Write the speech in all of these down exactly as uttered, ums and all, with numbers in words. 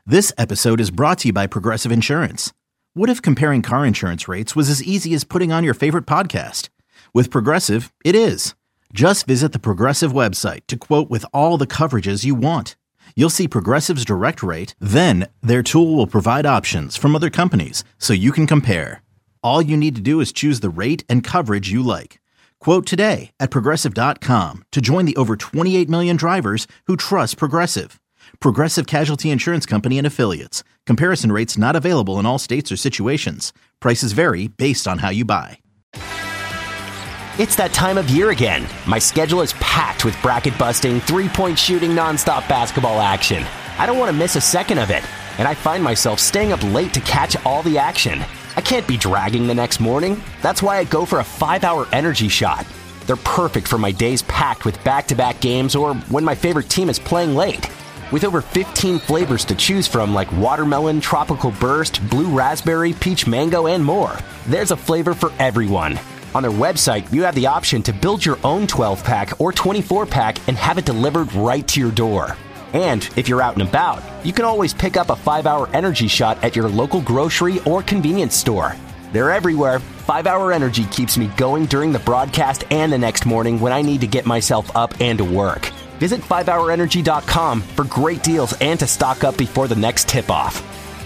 This episode is brought to you by Progressive Insurance. What if comparing car insurance rates was as easy as putting on your favorite podcast? With Progressive, it is. Just visit the Progressive website to quote with all the coverages you want. You'll see Progressive's direct rate, then their tool will provide options from other companies so you can compare. All you need to do is choose the rate and coverage you like. Quote today at Progressive dot com to join the over twenty-eight million drivers who trust Progressive. Progressive Casualty Insurance Company and Affiliates. Comparison rates not available in all states or situations. Prices vary based on how you buy. It's that time of year again. My schedule is packed with bracket-busting, three-point shooting, nonstop basketball action. I don't want to miss a second of it, and I find myself staying up late to catch all the action. I can't be dragging the next morning. That's why I go for a five-hour energy shot. They're perfect for my days packed with back-to-back games or when my favorite team is playing late. With over fifteen flavors to choose from like watermelon, tropical burst, blue raspberry, peach mango, and more, there's a flavor for everyone. On their website, you have the option to build your own twelve-pack or twenty-four-pack and have it delivered right to your door. And if you're out and about, you can always pick up a five-hour energy shot at your local grocery or convenience store. They're everywhere. five-hour Energy keeps me going during the broadcast and the next morning when I need to get myself up and to work. Visit five hour energy dot com for great deals and to stock up before the next tip-off.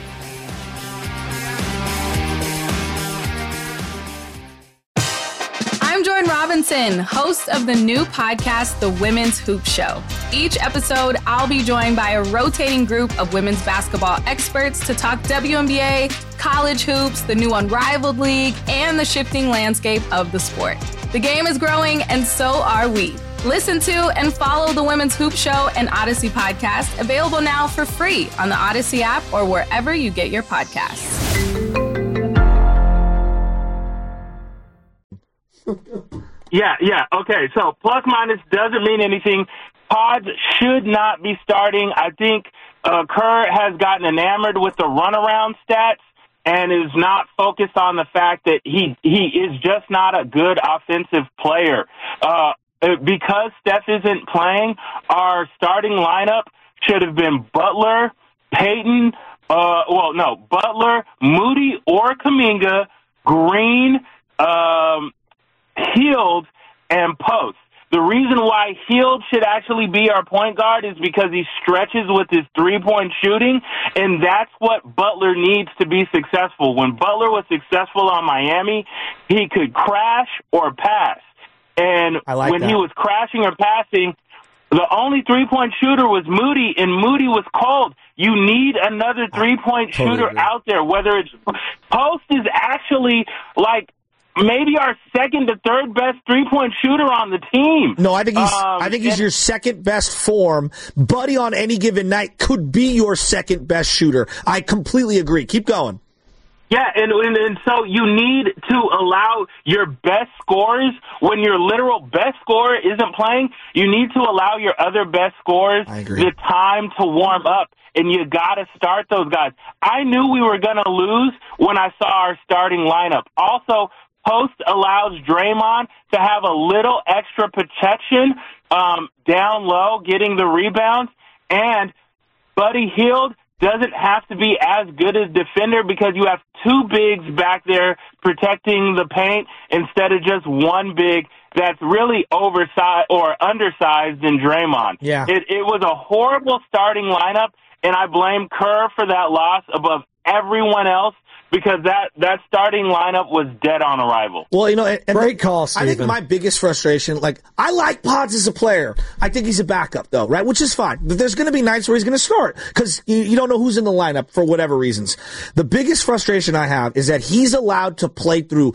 I'm Jordan Robinson, host of the new podcast, The Women's Hoop Show. Each episode, I'll be joined by a rotating group of women's basketball experts to talk W N B A, college hoops, the new Unrivaled League, and the shifting landscape of the sport. The game is growing, and so are we. Listen to and follow the Women's Hoop Show and Odyssey podcast, available now for free on the Odyssey app or wherever you get your podcasts. Yeah, yeah, okay. So plus minus doesn't mean anything. Pods should not be starting. I think uh, Kerr has gotten enamored with the runaround stats and is not focused on the fact that he he is just not a good offensive player. Uh, because Steph isn't playing, our starting lineup should have been Butler, Payton, uh, well, no, Butler, Moody or Kuminga, Green, um, Hield, and Post. The reason why Hield should actually be our point guard is because he stretches with his three-point shooting, and that's what Butler needs to be successful. When Butler was successful on Miami, he could crash or pass. And like when that. he was crashing or passing, the only three-point shooter was Moody, and Moody was cold. You need another three-point totally shooter agree. out there, whether it's Post is actually like maybe our second to third best three-point shooter on the team. No, I think he's Um, I think he's and- your second best form. Buddy on any given night could be your second best shooter. I completely agree. Keep going. Yeah, and, and and so you need to allow your best scorers, when your literal best scorer isn't playing, you need to allow your other best scorers I agree. the time to warm up, and you got to start those guys. I knew we were going to lose when I saw our starting lineup. Also, Post allows Draymond to have a little extra protection um, down low, getting the rebounds, and Buddy Hield doesn't have to be as good as defender because you have two bigs back there protecting the paint instead of just one big that's really oversized or undersized in Draymond. Yeah. It, it was a horrible starting lineup, and I blame Kerr for that loss above everyone else because that, that starting lineup was dead on arrival. Well, you know, and, and Great call, I think Steven. my biggest frustration, like, I like Pods as a player. I think he's a backup, though, right? Which is fine. But there's going to be nights where he's going to start because you, you don't know who's in the lineup for whatever reasons. The biggest frustration I have is that he's allowed to play through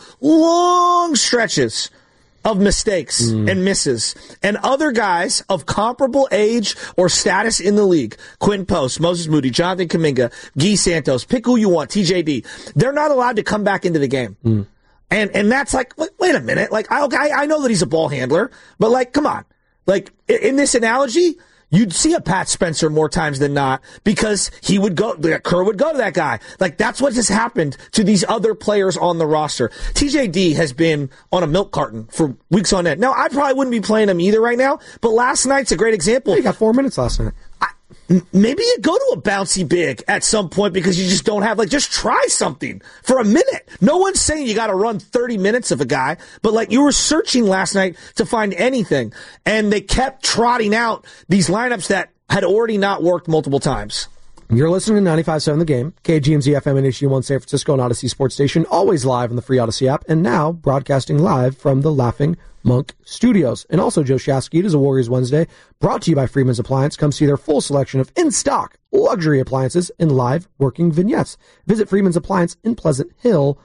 long stretches of mistakes mm. and misses. And other guys of comparable age or status in the league, Quinn Post, Moses Moody, Jonathan Kuminga, Guy Santos, pick who you want, T J D, they're not allowed to come back into the game. Mm. And and that's like, wait, wait a minute. Like, I, okay, I know that he's a ball handler, but like, come on. Like, in this analogy, you'd see a Pat Spencer more times than not because he would go, Kerr would go to that guy. Like, that's what has happened to these other players on the roster. T J D has been on a milk carton for weeks on end. Now, I probably wouldn't be playing him either right now, but last night's a great example. He got four minutes last night. I, maybe you go to a bouncy big at some point because you just don't have, like, just try something for a minute. No one's saying you got to run thirty minutes of a guy, but, like, you were searching last night to find anything, and they kept trotting out these lineups that had already not worked multiple times. You're listening to ninety-five point seven The Game, K G M Z F M and H D one San Francisco and Odyssey Sports Station, always live on the free Odyssey app, and now broadcasting live from the Laughing Monk Studios. And also, Joe Shasky, it is a Warriors Wednesday, brought to you by Freeman's Appliance. Come see their full selection of in-stock luxury appliances and live working vignettes. Visit Freeman's Appliance in Pleasant Hill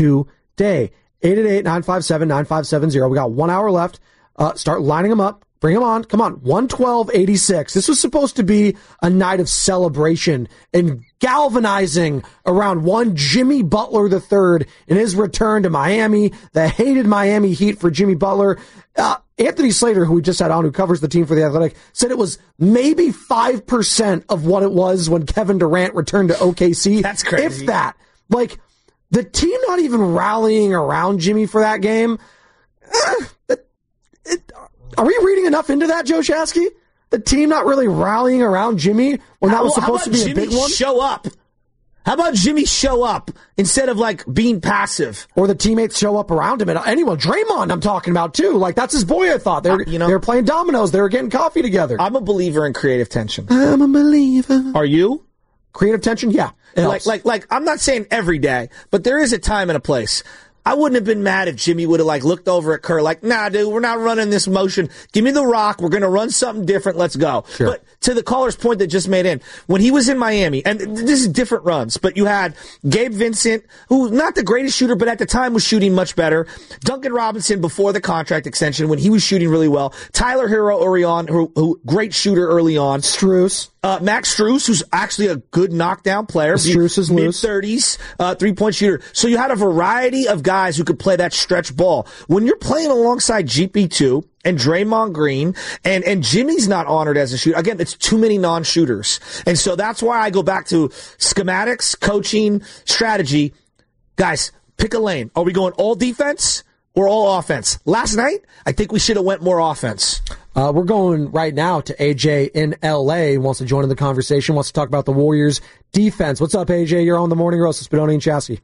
today. eight eight eight, nine five seven, nine five seven zero. We got one hour left. Uh, start lining them up. Bring them on. Come on. one twelve eighty-six. This was supposed to be a night of celebration and galvanizing around one Jimmy Butler the third in his return to Miami. The hated Miami Heat for Jimmy Butler. Uh, Anthony Slater, who we just had on, who covers the team for The Athletic, said it was maybe five percent of what it was when Kevin Durant returned to O K C. That's crazy. If that. Like, the team not even rallying around Jimmy for that game. Eh, it, it, Are we reading enough into that, Joe Shasky? The team not really rallying around Jimmy when that was supposed to be Jimmy a big one? Show up. How about Jimmy show up instead of, like, being passive? Or the teammates show up around him. And anyone, Draymond I'm talking about, too. Like, that's his boy, I thought. They were, uh, you know, they were playing dominoes. They were getting coffee together. I'm a believer in creative tension. I'm a believer. Are you? Creative tension? Yeah. Like, like, like, I'm not saying every day, but there is a time and a place. I wouldn't have been mad if Jimmy would have, like, looked over at Kerr like, nah, dude, we're not running this motion. Give me the rock. We're going to run something different. Let's go. Sure. But to the caller's point that just made in, when he was in Miami, and this is different runs, but you had Gabe Vincent, who not the greatest shooter, but at the time was shooting much better. Duncan Robinson before the contract extension when he was shooting really well. Tyler Hero early on, who, who great shooter early on. Strus. Uh, Max Strus, who's actually a good knockdown player. Strus is loose. mid-thirties, uh, three-point shooter. So you had a variety of guys who could play that stretch ball. When you're playing alongside G P two and Draymond Green, and, and Jimmy's not honored as a shooter, again, it's too many non-shooters. And so that's why I go back to schematics, coaching, strategy. Guys, pick a lane. Are we going all defense or all offense? Last night, I think we should have went more offense. Uh, we're going right now to A J in L A. Wants to join in the conversation, wants to talk about the Warriors defense. What's up, A J? You're on the Morning Roast, Spadoni and Chassis.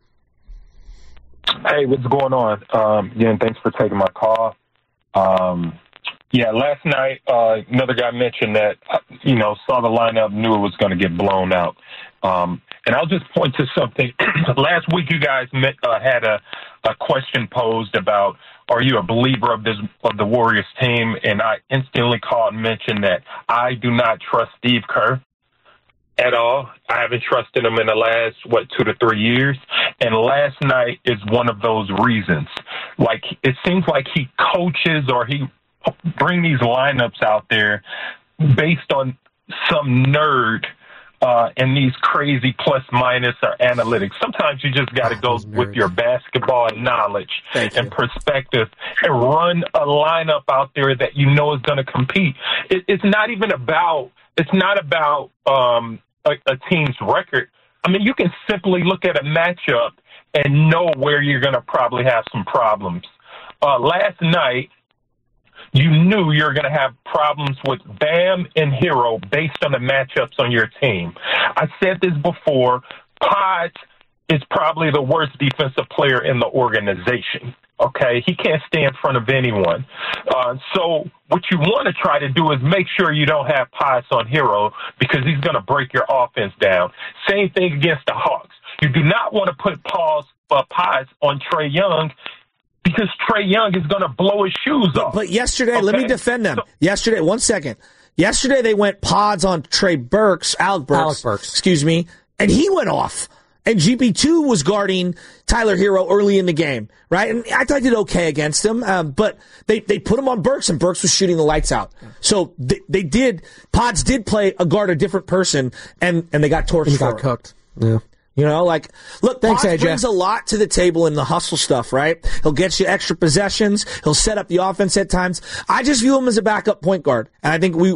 Hey, what's going on? Um, again, thanks for taking my call. Um, yeah, last night, uh, another guy mentioned that, you know, saw the lineup, knew it was going to get blown out. Um, and I'll just point to something. Last week, you guys met, uh, had a, a question posed about, are you a believer of this of the Warriors team? And I instantly called and mentioned that I do not trust Steve Kerr at all. I haven't trusted him in the last, what, two to three years. And last night is one of those reasons. Like, it seems like he coaches or he bring these lineups out there based on some nerd uh, and these crazy plus minus or analytics. Sometimes you just got to go with your basketball knowledge and perspective and run a lineup out there that you know is going to compete. It, it's not even about, it's not about um, a, a team's record. I mean, you can simply look at a matchup and know where you're going to probably have some problems. Uh, last night, you knew you were going to have problems with Bam and Hero based on the matchups on your team. I said this before. Pods is probably the worst defensive player in the organization. Okay, he can't stay in front of anyone. Uh, so what you want to try to do is make sure you don't have Pods on Hero because he's going to break your offense down. Same thing against the Hawks. You do not want to put Paul's uh, Pods on Trae Young because Trae Young is going to blow his shoes off. But yesterday, okay? let me defend them. So, yesterday, one second. Yesterday, they went Pods on Trey Burks, Alec Burks, Alec Burks, excuse me, and he went off. And G P two was guarding Tyler Hero early in the game, right? And I thought I did okay against him, um, but they, they put him on Burks, and Burks was shooting the lights out. So they, they did, Pods did play a guard a different person, and, and they got torched. And he for got it. cooked. Yeah. You know, like, look, Thanks, Pods A J. brings a lot to the table in the hustle stuff, right? He'll get you extra possessions. He'll set up the offense at times. I just view him as a backup point guard. And I think we,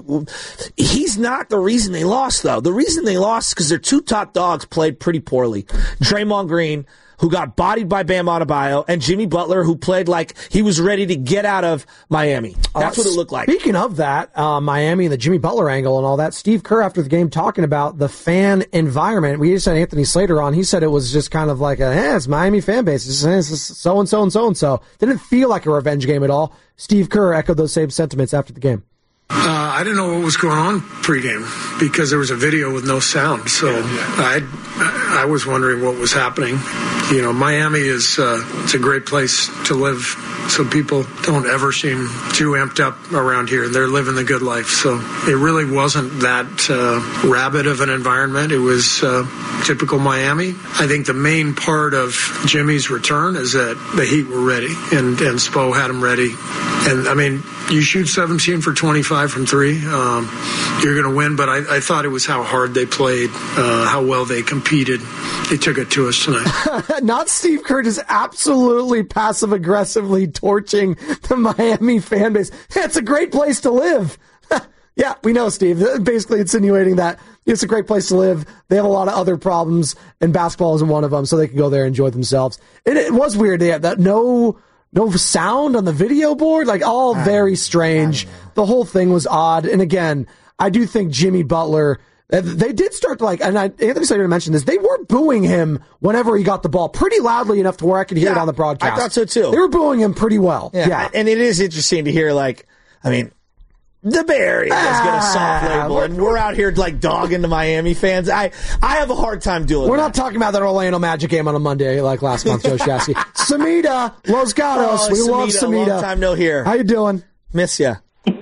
he's not the reason they lost, though. The reason they lost is because their two top dogs played pretty poorly. Draymond Green, who got bodied by Bam Adebayo, and Jimmy Butler, who played like he was ready to get out of Miami. That's uh, what it looked like. Speaking of that, uh, Miami and the Jimmy Butler angle and all that, Steve Kerr after the game talking about the fan environment. We just had Anthony Slater on. He said it was just kind of like a, eh, it's Miami fan base. It's just so-and-so and so-and-so. Didn't feel like a revenge game at all. Steve Kerr echoed those same sentiments after the game. Uh, I didn't know what was going on pregame because there was a video with no sound. So yeah, yeah. I I was wondering what was happening. You know, Miami is uh, it's a great place to live. So people don't ever seem too amped up around here. They're living the good life. So it really wasn't that uh, rabid of an environment. It was uh, typical Miami. I think the main part of Jimmy's return is that the Heat were ready and, and Spo had them ready. And, I mean, you shoot seventeen for twenty-five from three, um, you're going to win. But I, I thought it was how hard they played, uh, how well they competed. They took it to us tonight. Not Steve Kerr, just absolutely passive-aggressively torching the Miami fan base. It's a great place to live. Yeah, we know, Steve. Basically insinuating that it's a great place to live. They have a lot of other problems, and basketball isn't one of them, so they can go there and enjoy themselves. It, it was weird. They had that no... No sound on the video board, like all very strange. The whole thing was odd. And again, I do think Jimmy Butler, they did start to like, and I, Anthony Slater mentioned this, they were booing him whenever he got the ball pretty loudly enough to where I could hear yeah, it on the broadcast. I thought so too. They were booing him pretty well. Yeah. yeah. And it is interesting to hear, like, I mean, the Bay Area has got a soft label, and we're out here like dogging the Miami fans. I, I have a hard time doing We're that. not talking about that Orlando Magic game on a Monday like last month, Joe Shasky. Samita, Los Gatos, oh, we Samita, love Samita. Long time no hear. How you doing? Miss ya.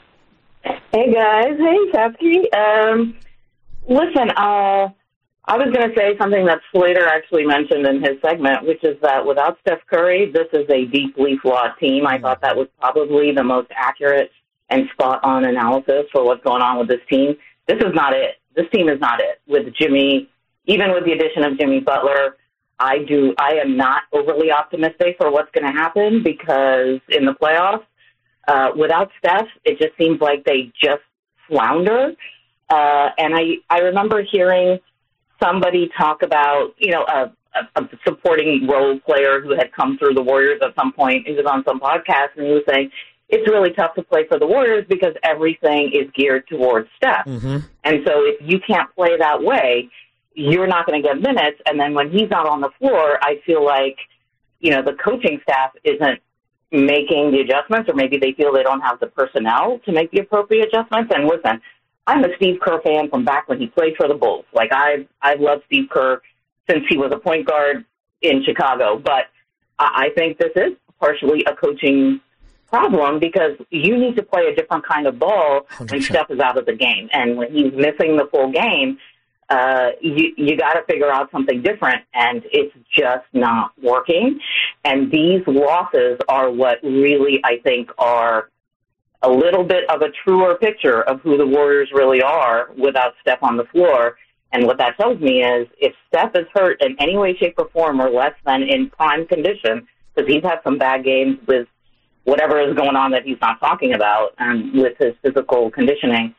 Hey guys, hey Shasky. Um, listen, uh, I was going to say something that Slater actually mentioned in his segment, which is that without Steph Curry, this is a deeply flawed team. I thought that was probably the most accurate and spot-on analysis for what's going on with this team. This is not it. This team is not it. With Jimmy, even with the addition of Jimmy Butler, I do. I am not overly optimistic for what's going to happen because in the playoffs, uh, without Steph, it just seems like they just flounder. Uh, and I, I remember hearing somebody talk about, you know, a, a, a supporting role player who had come through the Warriors at some point. He was on some podcast, and he was saying, it's really tough to play for the Warriors because everything is geared towards Steph. Mm-hmm. And so if you can't play that way, you're not going to get minutes. And then when he's not on the floor, I feel like, you know, the coaching staff isn't making the adjustments, or maybe they feel they don't have the personnel to make the appropriate adjustments. And listen, I'm a Steve Kerr fan from back when he played for the Bulls. Like, I've, I've loved Steve Kerr since he was a point guard in Chicago. But I, I think this is partially a coaching problem because you need to play a different kind of ball one hundred percent when Steph is out of the game. And when he's missing the full game, uh, you, you got to figure out something different, and it's just not working. And these losses are what really, I think, are a little bit of a truer picture of who the Warriors really are without Steph on the floor. And what that tells me is if Steph is hurt in any way, shape, or form, or less than in prime condition, because he's had some bad games with whatever is going on that he's not talking about, and with his physical conditioning,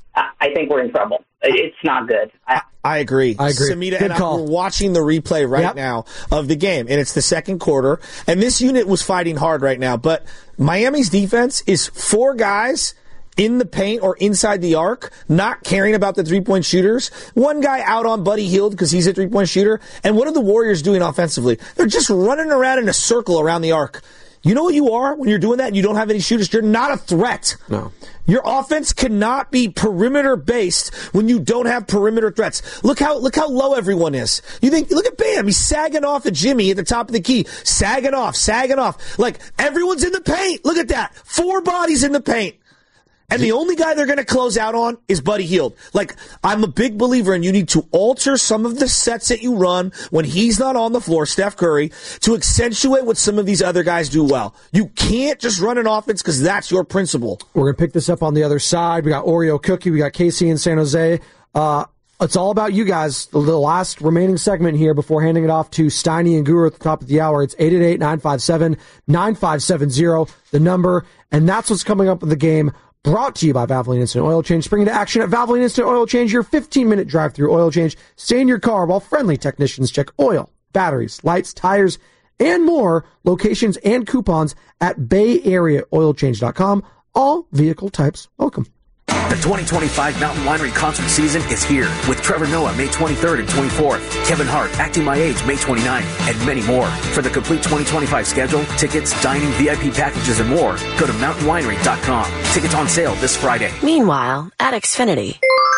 I think we're in trouble. It's not good. I, I agree. I agree. Samita Good and call. I were watching the replay right Yep. now of the game, and it's the second quarter, and this unit was fighting hard right now, but Miami's defense is four guys in the paint or inside the arc, not caring about the three-point shooters. One guy out on Buddy Hield because he's a three-point shooter. And what are the Warriors doing offensively? They're just running around in a circle around the arc. You know what you are when you're doing that and you don't have any shooters? You're not a threat. No. Your offense cannot be perimeter-based when you don't have perimeter threats. Look how look how low everyone is. You think, look at Bam. He's sagging off at Jimmy at the top of the key. Sagging off, sagging off. Like, everyone's in the paint. Look at that. Four bodies in the paint. And the only guy they're going to close out on is Buddy Hield. Like, I'm a big believer in you need to alter some of the sets that you run when he's not on the floor, Steph Curry, to accentuate what some of these other guys do well. You can't just run an offense because that's your principle. We're going to pick this up on the other side. We got Oreo Cookie. We got K C in San Jose. Uh, it's all about you guys. The last remaining segment here before handing it off to Steiny and Guru at the top of the hour. It's eight eight eight, nine five seven, nine five seven zero, the number. And that's what's coming up in the game. Brought to you by Valvoline Instant Oil Change. Spring into action at Valvoline Instant Oil Change, your fifteen-minute drive-through oil change. Stay in your car while friendly technicians check oil, batteries, lights, tires, and more. Locations and coupons at bay area oil change dot com. All vehicle types welcome. The twenty twenty-five Mountain Winery concert season is here with Trevor Noah May twenty-third and twenty-fourth, Kevin Hart Acting My Age May twenty-ninth, and many more. For the complete twenty twenty-five schedule, tickets, dining, V I P packages, and more, go to mountain winery dot com. Tickets on sale this Friday. Meanwhile, at Xfinity.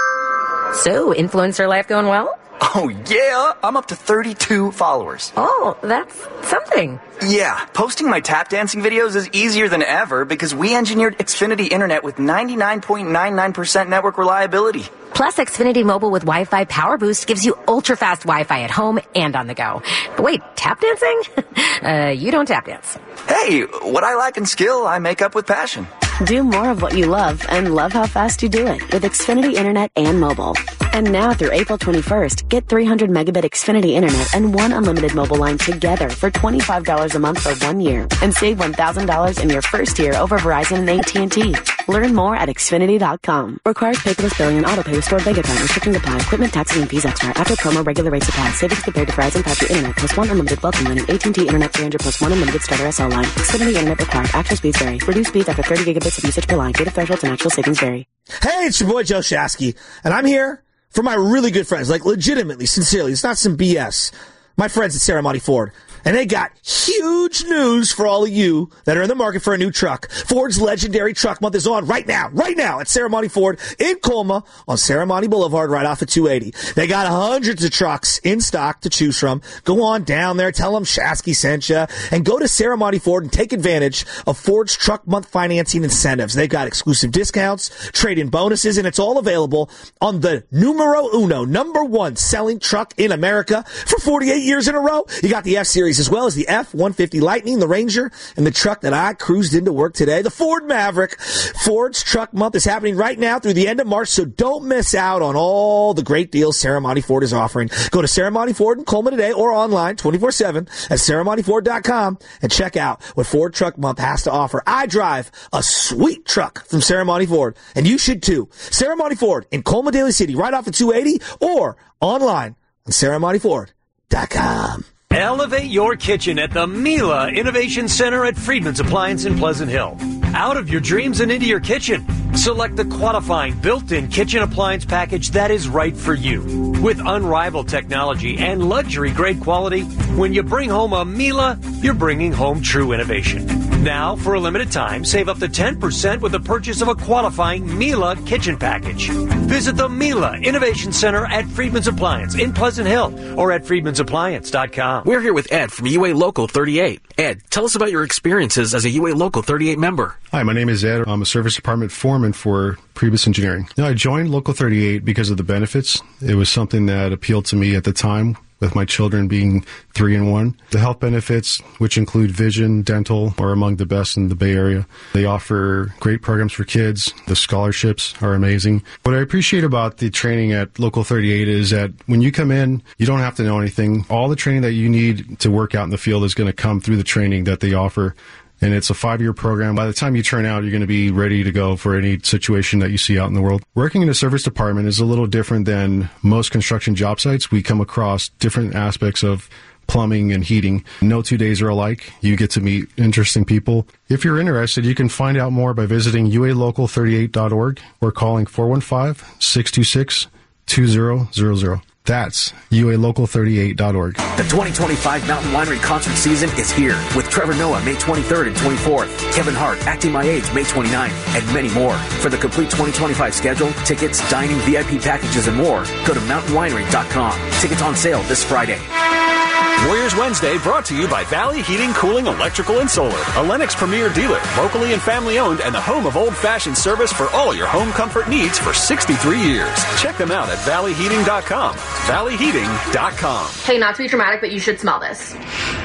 So, influencer life going well? Oh, yeah. I'm up to thirty-two followers. Oh, that's something. Yeah. Posting my tap dancing videos is easier than ever because we engineered Xfinity Internet with ninety-nine point nine nine percent network reliability. Plus, Xfinity Mobile with Wi-Fi Power Boost gives you ultra-fast Wi-Fi at home and on the go. But wait, tap dancing? uh, you don't tap dance. Hey, what I lack in skill, I make up with passion. Do more of what you love and love how fast you do it with Xfinity Internet and mobile. And now through April twenty-first, get three hundred megabit Xfinity Internet and one unlimited mobile line together for twenty-five dollars a month for one year. And save one thousand dollars in your first year over Verizon and A T and T. Learn more at Xfinity dot com. Requires paperless billing and autopay with stored bank account. Restrictions apply. Equipment, taxes, and fees extra. After promo, regular rates apply. Savings compared to Verizon five G Internet plus one unlimited welcome line and A T and T Internet three hundred plus one unlimited starter S L line. Xfinity Internet required. Actual speeds vary. Reduced speeds after thirty gigabits of usage per line. Data thresholds and actual savings vary. Hey, it's your boy Joe Shasky, and I'm here for my really good friends, like legitimately, sincerely. It's not some B S. My friends at Serramonte Ford. And they got huge news for all of you that are in the market for a new truck. Ford's legendary truck month is on right now, right now at Serramonte Ford in Colma on Serramonte Boulevard right off of two eighty. They got hundreds of trucks in stock to choose from. Go on down there, tell them Shasky sent you, and go to Serramonte Ford and take advantage of Ford's truck month financing incentives. They've got exclusive discounts, trade-in bonuses, and it's all available on the numero uno, number one selling truck in America for forty-eight years in a row. You got the F-Series as well as the F one fifty Lightning, the Ranger, and the truck that I cruised into work today, the Ford Maverick. Ford's Truck Month is happening right now through the end of March, so don't miss out on all the great deals Serramonte Ford is offering. Go to Serramonte Ford in Colma today or online twenty-four seven at serramonte ford dot com and check out what Ford Truck Month has to offer. I drive a sweet truck from Serramonte Ford, and you should too. Serramonte Ford in Colma, Daly City, right off of two eighty, or online on serramonte ford dot com. Elevate your kitchen at the Miele Innovation Center at Friedman's Appliance in Pleasant Hill. Out of your dreams and into your kitchen. Select the qualifying built-in kitchen appliance package that is right for you. With unrivaled technology and luxury-grade quality, when you bring home a Miele, you're bringing home true innovation. Now, for a limited time, save up to ten percent with the purchase of a qualifying Miele kitchen package. Visit the Miele Innovation Center at Friedman's Appliance in Pleasant Hill or at friedmans appliance dot com. We're here with Ed from U A Local thirty-eight. Ed, tell us about your experiences as a U A Local thirty-eight member. Hi, my name is Ed. I'm a service department foreman for Priebus Engineering. Now, I joined Local thirty-eight because of the benefits. It was something that appealed to me at the time, with my children being three and one. The health benefits, which include vision, dental, are among the best in the Bay Area. They offer great programs for kids. The scholarships are amazing. What I appreciate about the training at Local thirty-eight is that when you come in, you don't have to know anything. All the training that you need to work out in the field is going to come through the training that they offer. And it's a five-year program. By the time you turn out, you're going to be ready to go for any situation that you see out in the world. Working in a service department is a little different than most construction job sites. We come across different aspects of plumbing and heating. No two days are alike. You get to meet interesting people. If you're interested, you can find out more by visiting U A local thirty-eight dot org or calling four one five, six two six, two zero zero zero. That's U A local thirty-eight dot org. The twenty twenty-five Mountain Winery concert season is here with Trevor Noah May twenty-third and twenty-fourth, Kevin Hart Acting My Age May twenty-ninth, and many more. For the complete twenty twenty-five schedule, tickets, dining, V I P packages, and more, go to mountain winery dot com. Tickets on sale this Friday. Warriors Wednesday brought to you by Valley Heating, Cooling, Electrical, and Solar, a Lennox premier dealer, locally and family owned, and the home of old-fashioned service for all your home comfort needs for sixty-three years. Check them out at valley heating dot com. valley heating dot com. Hey, not to be dramatic, but you should smell this.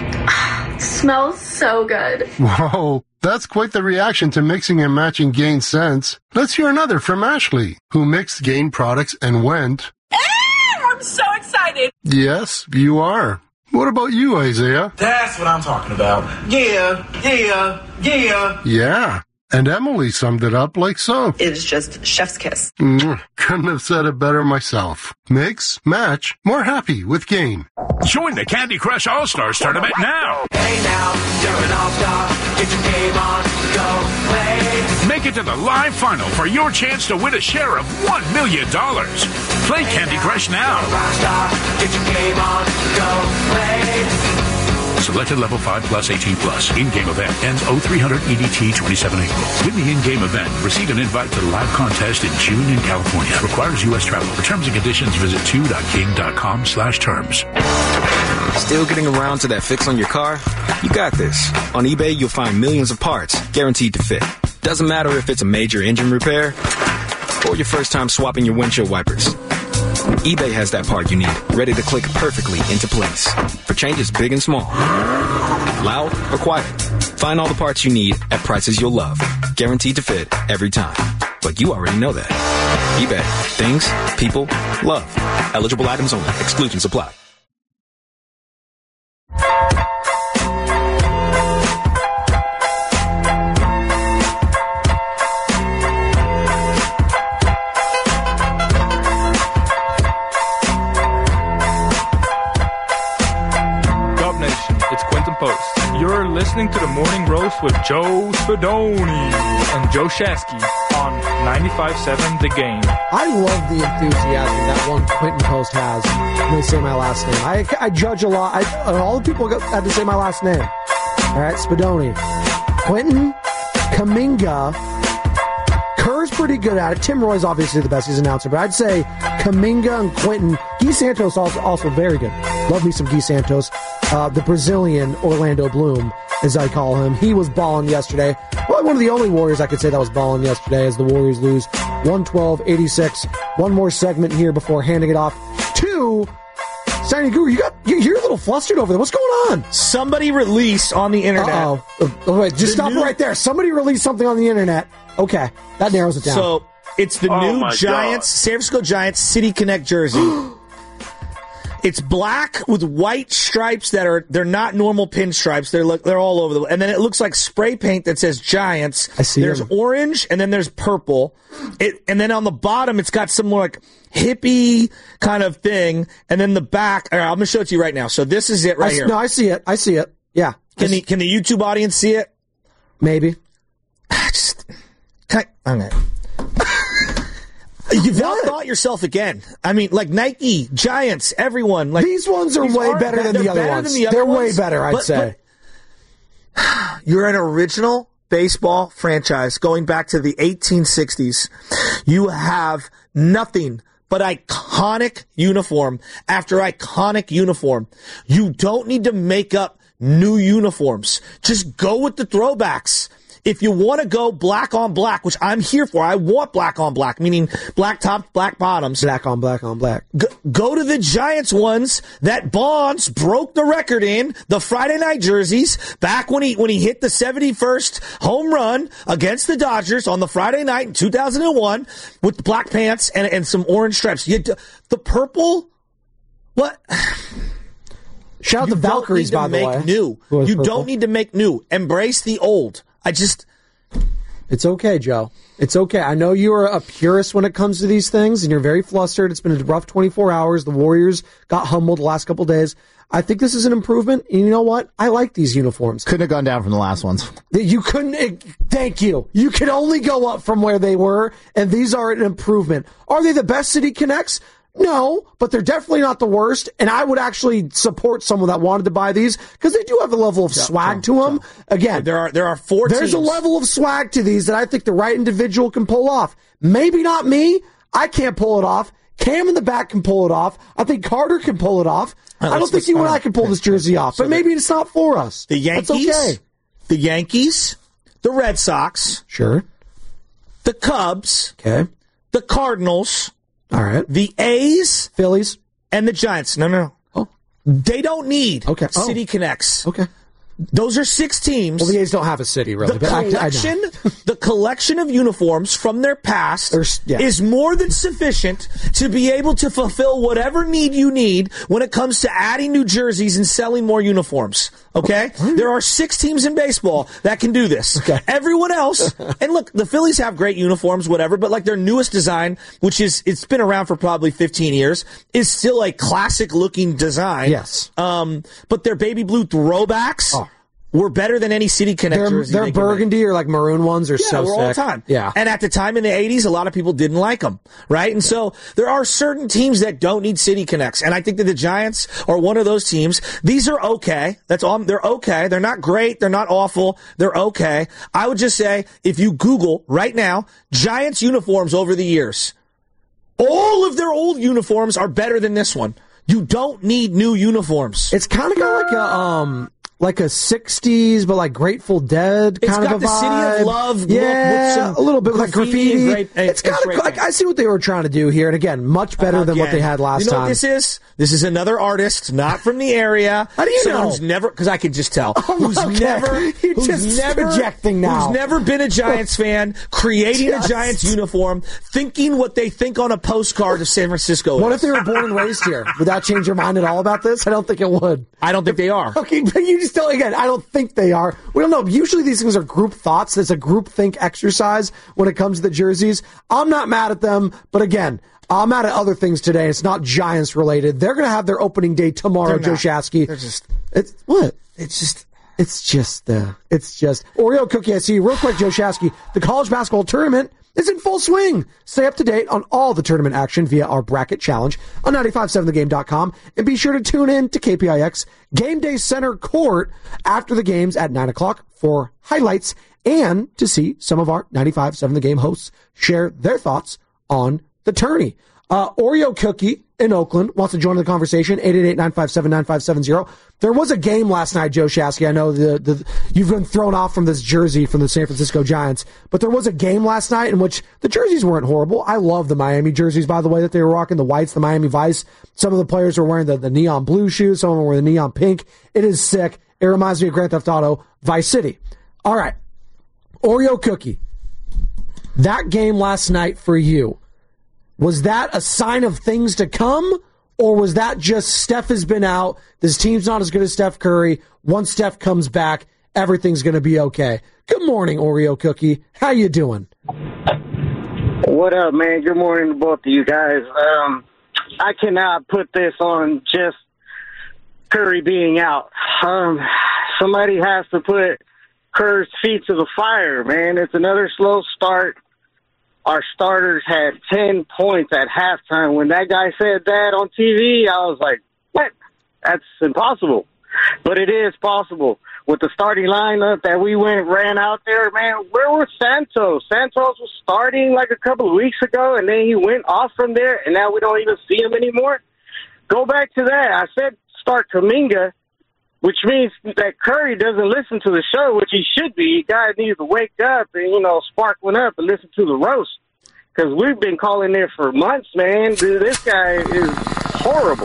Smells so good. Whoa, that's quite the reaction to mixing and matching Gain scents. Let's hear another from Ashley, who mixed Gain products and went, I'm so excited. Yes, you are. What about you, Isaiah? That's what I'm talking about. Yeah, yeah, yeah. Yeah. And Emily summed it up like so. It's just chef's kiss. Mwah. Couldn't have said it better myself. Mix, match, more happy with Gain. Join the Candy Crush All-Stars Tournament now. Hey now, you're an all-star. Get your game on, go play. Make it to the live final for your chance to win a share of one million dollars. Play Candy Crush now. Rockstar, get your game on, go play. Selected level five plus eighteen plus. In-game event ends oh three hundred E D T twenty-seven April. Win the in-game event. Receive an invite to the live contest in June in California. Requires U S travel. For terms and conditions, visit two.king.com slash terms. Still getting around to that fix on your car? You got this. On eBay, you'll find millions of parts guaranteed to fit. Doesn't matter if it's a major engine repair or your first time swapping your windshield wipers. eBay has that part you need, ready to click perfectly into place for changes big and small, loud or quiet. Find all the parts you need at prices you'll love, guaranteed to fit every time. But you already know that. eBay. Things, people, love. Eligible items only. Exclusions apply. You're listening to the Morning Roast with Joe Spadoni and Joe Shasky on ninety-five point seven The Game. I love the enthusiasm that one Quentin Post has when they say my last name. I, I judge a lot. I, all the people had to say my last name. All right, Spadoni. Quentin, Kuminga, Kerr's pretty good at it. Tim Roy's obviously the best. He's an announcer. But I'd say Kuminga and Quentin. Guy Santos also, also very good. Love me some Guy Santos. Uh, the Brazilian Orlando Bloom, as I call him. He was balling yesterday. Well, one of the only Warriors I could say that was balling yesterday as the Warriors lose one twelve eighty-six. One more segment here before handing it off to Sandy Guru. You got, you're a little flustered over there. What's going on? Somebody released on the internet. Uh-oh. Oh, wait, just the stop new... right there. Somebody released something on the internet. Okay, that narrows it down. So it's the oh new Giants, God. San Francisco Giants City Connect jersey. It's black with white stripes that are, they're not normal pinstripes. They're they're all over the, and then it looks like spray paint that says Giants. I see. There's them. orange and then there's purple. It, and then on the bottom, it's got some more like hippie kind of thing. And then the back, all right, I'm going to show it to you right now. So this is it right I, here. No, I see it. I see it. Yeah. Can the, can the YouTube audience see it? Maybe. Just, okay. You've outthought yourself again. I mean, like Nike, Giants, everyone. Like these ones are way better than the other ones. The other they're ones, way better, I'd but, say. But you're an original baseball franchise going back to the eighteen sixties. You have nothing but iconic uniform after iconic uniform. You don't need to make up new uniforms. Just go with the throwbacks. If you want to go black on black, which I'm here for, I want black on black, meaning black tops, black bottoms. Black on black on black. Go, go to the Giants ones that Bonds broke the record in, the Friday night jerseys, back when he when he hit the seventy-first home run against the Dodgers on the Friday night in two thousand one with black pants and, and some orange stripes. You, the purple, what? Shout out the Valkyries, by the way. New. You purple? Don't need to make new. Embrace the old. I just... It's okay, Joe. It's okay. I know you're a purist when it comes to these things, and you're very flustered. It's been a rough twenty-four hours. The Warriors got humbled the last couple of days. I think this is an improvement, and you know what? I like these uniforms. Couldn't have gone down from the last ones. You couldn't... Thank you. You could only go up from where they were, and these are an improvement. Are they the best City Connects? No, but they're definitely not the worst, and I would actually support someone that wanted to buy these because they do have a level of swag to them. Again, there are there are four There's teams. a level of swag to these that I think the right individual can pull off. Maybe not me. I can't pull it off. Cam in the back can pull it off. I think Carter can pull it off. Right, I don't think you and I can pull this jersey off, so but maybe it's not for us. The Yankees, That's okay. the Yankees, the Red Sox, sure, the Cubs, okay, the Cardinals. All right. The A's, Phillies, and the Giants. No, no, no. Oh. They don't need okay. City oh. Connects. Okay. Those are six teams. Well, the A's don't have a city, really. The but I- I know. collection, the collection of uniforms from their past yeah. is more than sufficient to be able to fulfill whatever need you need when it comes to adding new jerseys and selling more uniforms. Okay? There are six teams in baseball that can do this. Okay. Everyone else, and look, the Phillies have great uniforms, whatever, but like their newest design, which is, it's been around for probably fifteen years, is still a classic looking design. Yes. Um, but their baby blue throwbacks Oh. were better than any City Connect Their, jersey their they can make. burgundy or like maroon ones are Yeah, so we're sick. all the time. Yeah. And at the time in the eighties, a lot of people didn't like them, right? And so there are certain teams that don't need City Connects. And I think that the Giants are one of those teams. These are okay. That's all. They're okay. They're not great. They're not awful. They're okay. I would just say, if you Google right now, Giants uniforms over the years, all of their old uniforms are better than this one. You don't need new uniforms. It's kind of got like a, um, like a sixties, but like Grateful Dead It's kind got of a the City vibe. of Love look Yeah, with some a little bit like graffiti graffiti. and great- and- it's and got great like I see what they were trying to do here, and again, much better than what Again, they had last you know time. what this is? This is another artist, not from the area. How do you Someone know? Who's never, because I can just tell. Oh, who's okay. never, You're who's just never, projecting now. Who's never been a Giants fan, creating Just- a Giants uniform, thinking what they think on a postcard of San Francisco. What is. if they were born and raised here? Would that change your mind at all about this? I don't think it would. I don't think they are. Okay, but you just tell again. I don't think they are. We don't know. Usually these things are group thoughts. It's a group think exercise when it comes to the jerseys. I'm not mad at them, but again, I'm mad at other things today. It's not Giants related. They're going to have their opening day tomorrow. They're Joe not. Shasky. They're just. It's what? It's just. It's just uh, it's just Oreo Cookie. I see you real quick, Joe Shasky. The college basketball tournament is in full swing. Stay up to date on all the tournament action via our bracket challenge on nine five seven the game dot com, and be sure to tune in to K P I X Game Day Center Court after the games at nine o'clock for highlights and to see some of our ninety-five seven The Game hosts share their thoughts on the tourney. Uh, Oreo Cookie in Oakland wants to join the conversation, eight eight eight, nine five seven, nine five seven zero. There was a game last night, Joe Shasky. I know the, the you've been thrown off from this jersey from the San Francisco Giants, but there was a game last night in which the jerseys weren't horrible. I love the Miami jerseys, by the way, that they were rocking, the whites, the Miami Vice. Some of the players were wearing the, the neon blue shoes. Some of them were the neon pink. It is sick. It reminds me of Grand Theft Auto Vice City. All right. Oreo Cookie. That game last night for you, was that a sign of things to come, or was that just Steph has been out, this team's not as good as Steph Curry, once Steph comes back, everything's going to be okay? Good morning, Oreo Cookie. How you doing? What up, man? Good morning to both of you guys. Um, I cannot put this on just Curry being out. Um, somebody has to put Curry's feet to the fire, man. It's another slow start. Our starters had ten points at halftime. When that guy said that on T V, I was like, what? That's impossible. But it is possible. With the starting lineup that we went ran out there, man, where was Santos? Santos was starting like a couple of weeks ago, and then he went off from there, and now we don't even see him anymore. Go back to that. I said start Kuminga, which means that Curry doesn't listen to the show, which he should be. Guy needs to wake up and, you know, spark one up and listen to the roast. Because we've been calling there for months, man. Dude, this guy is horrible.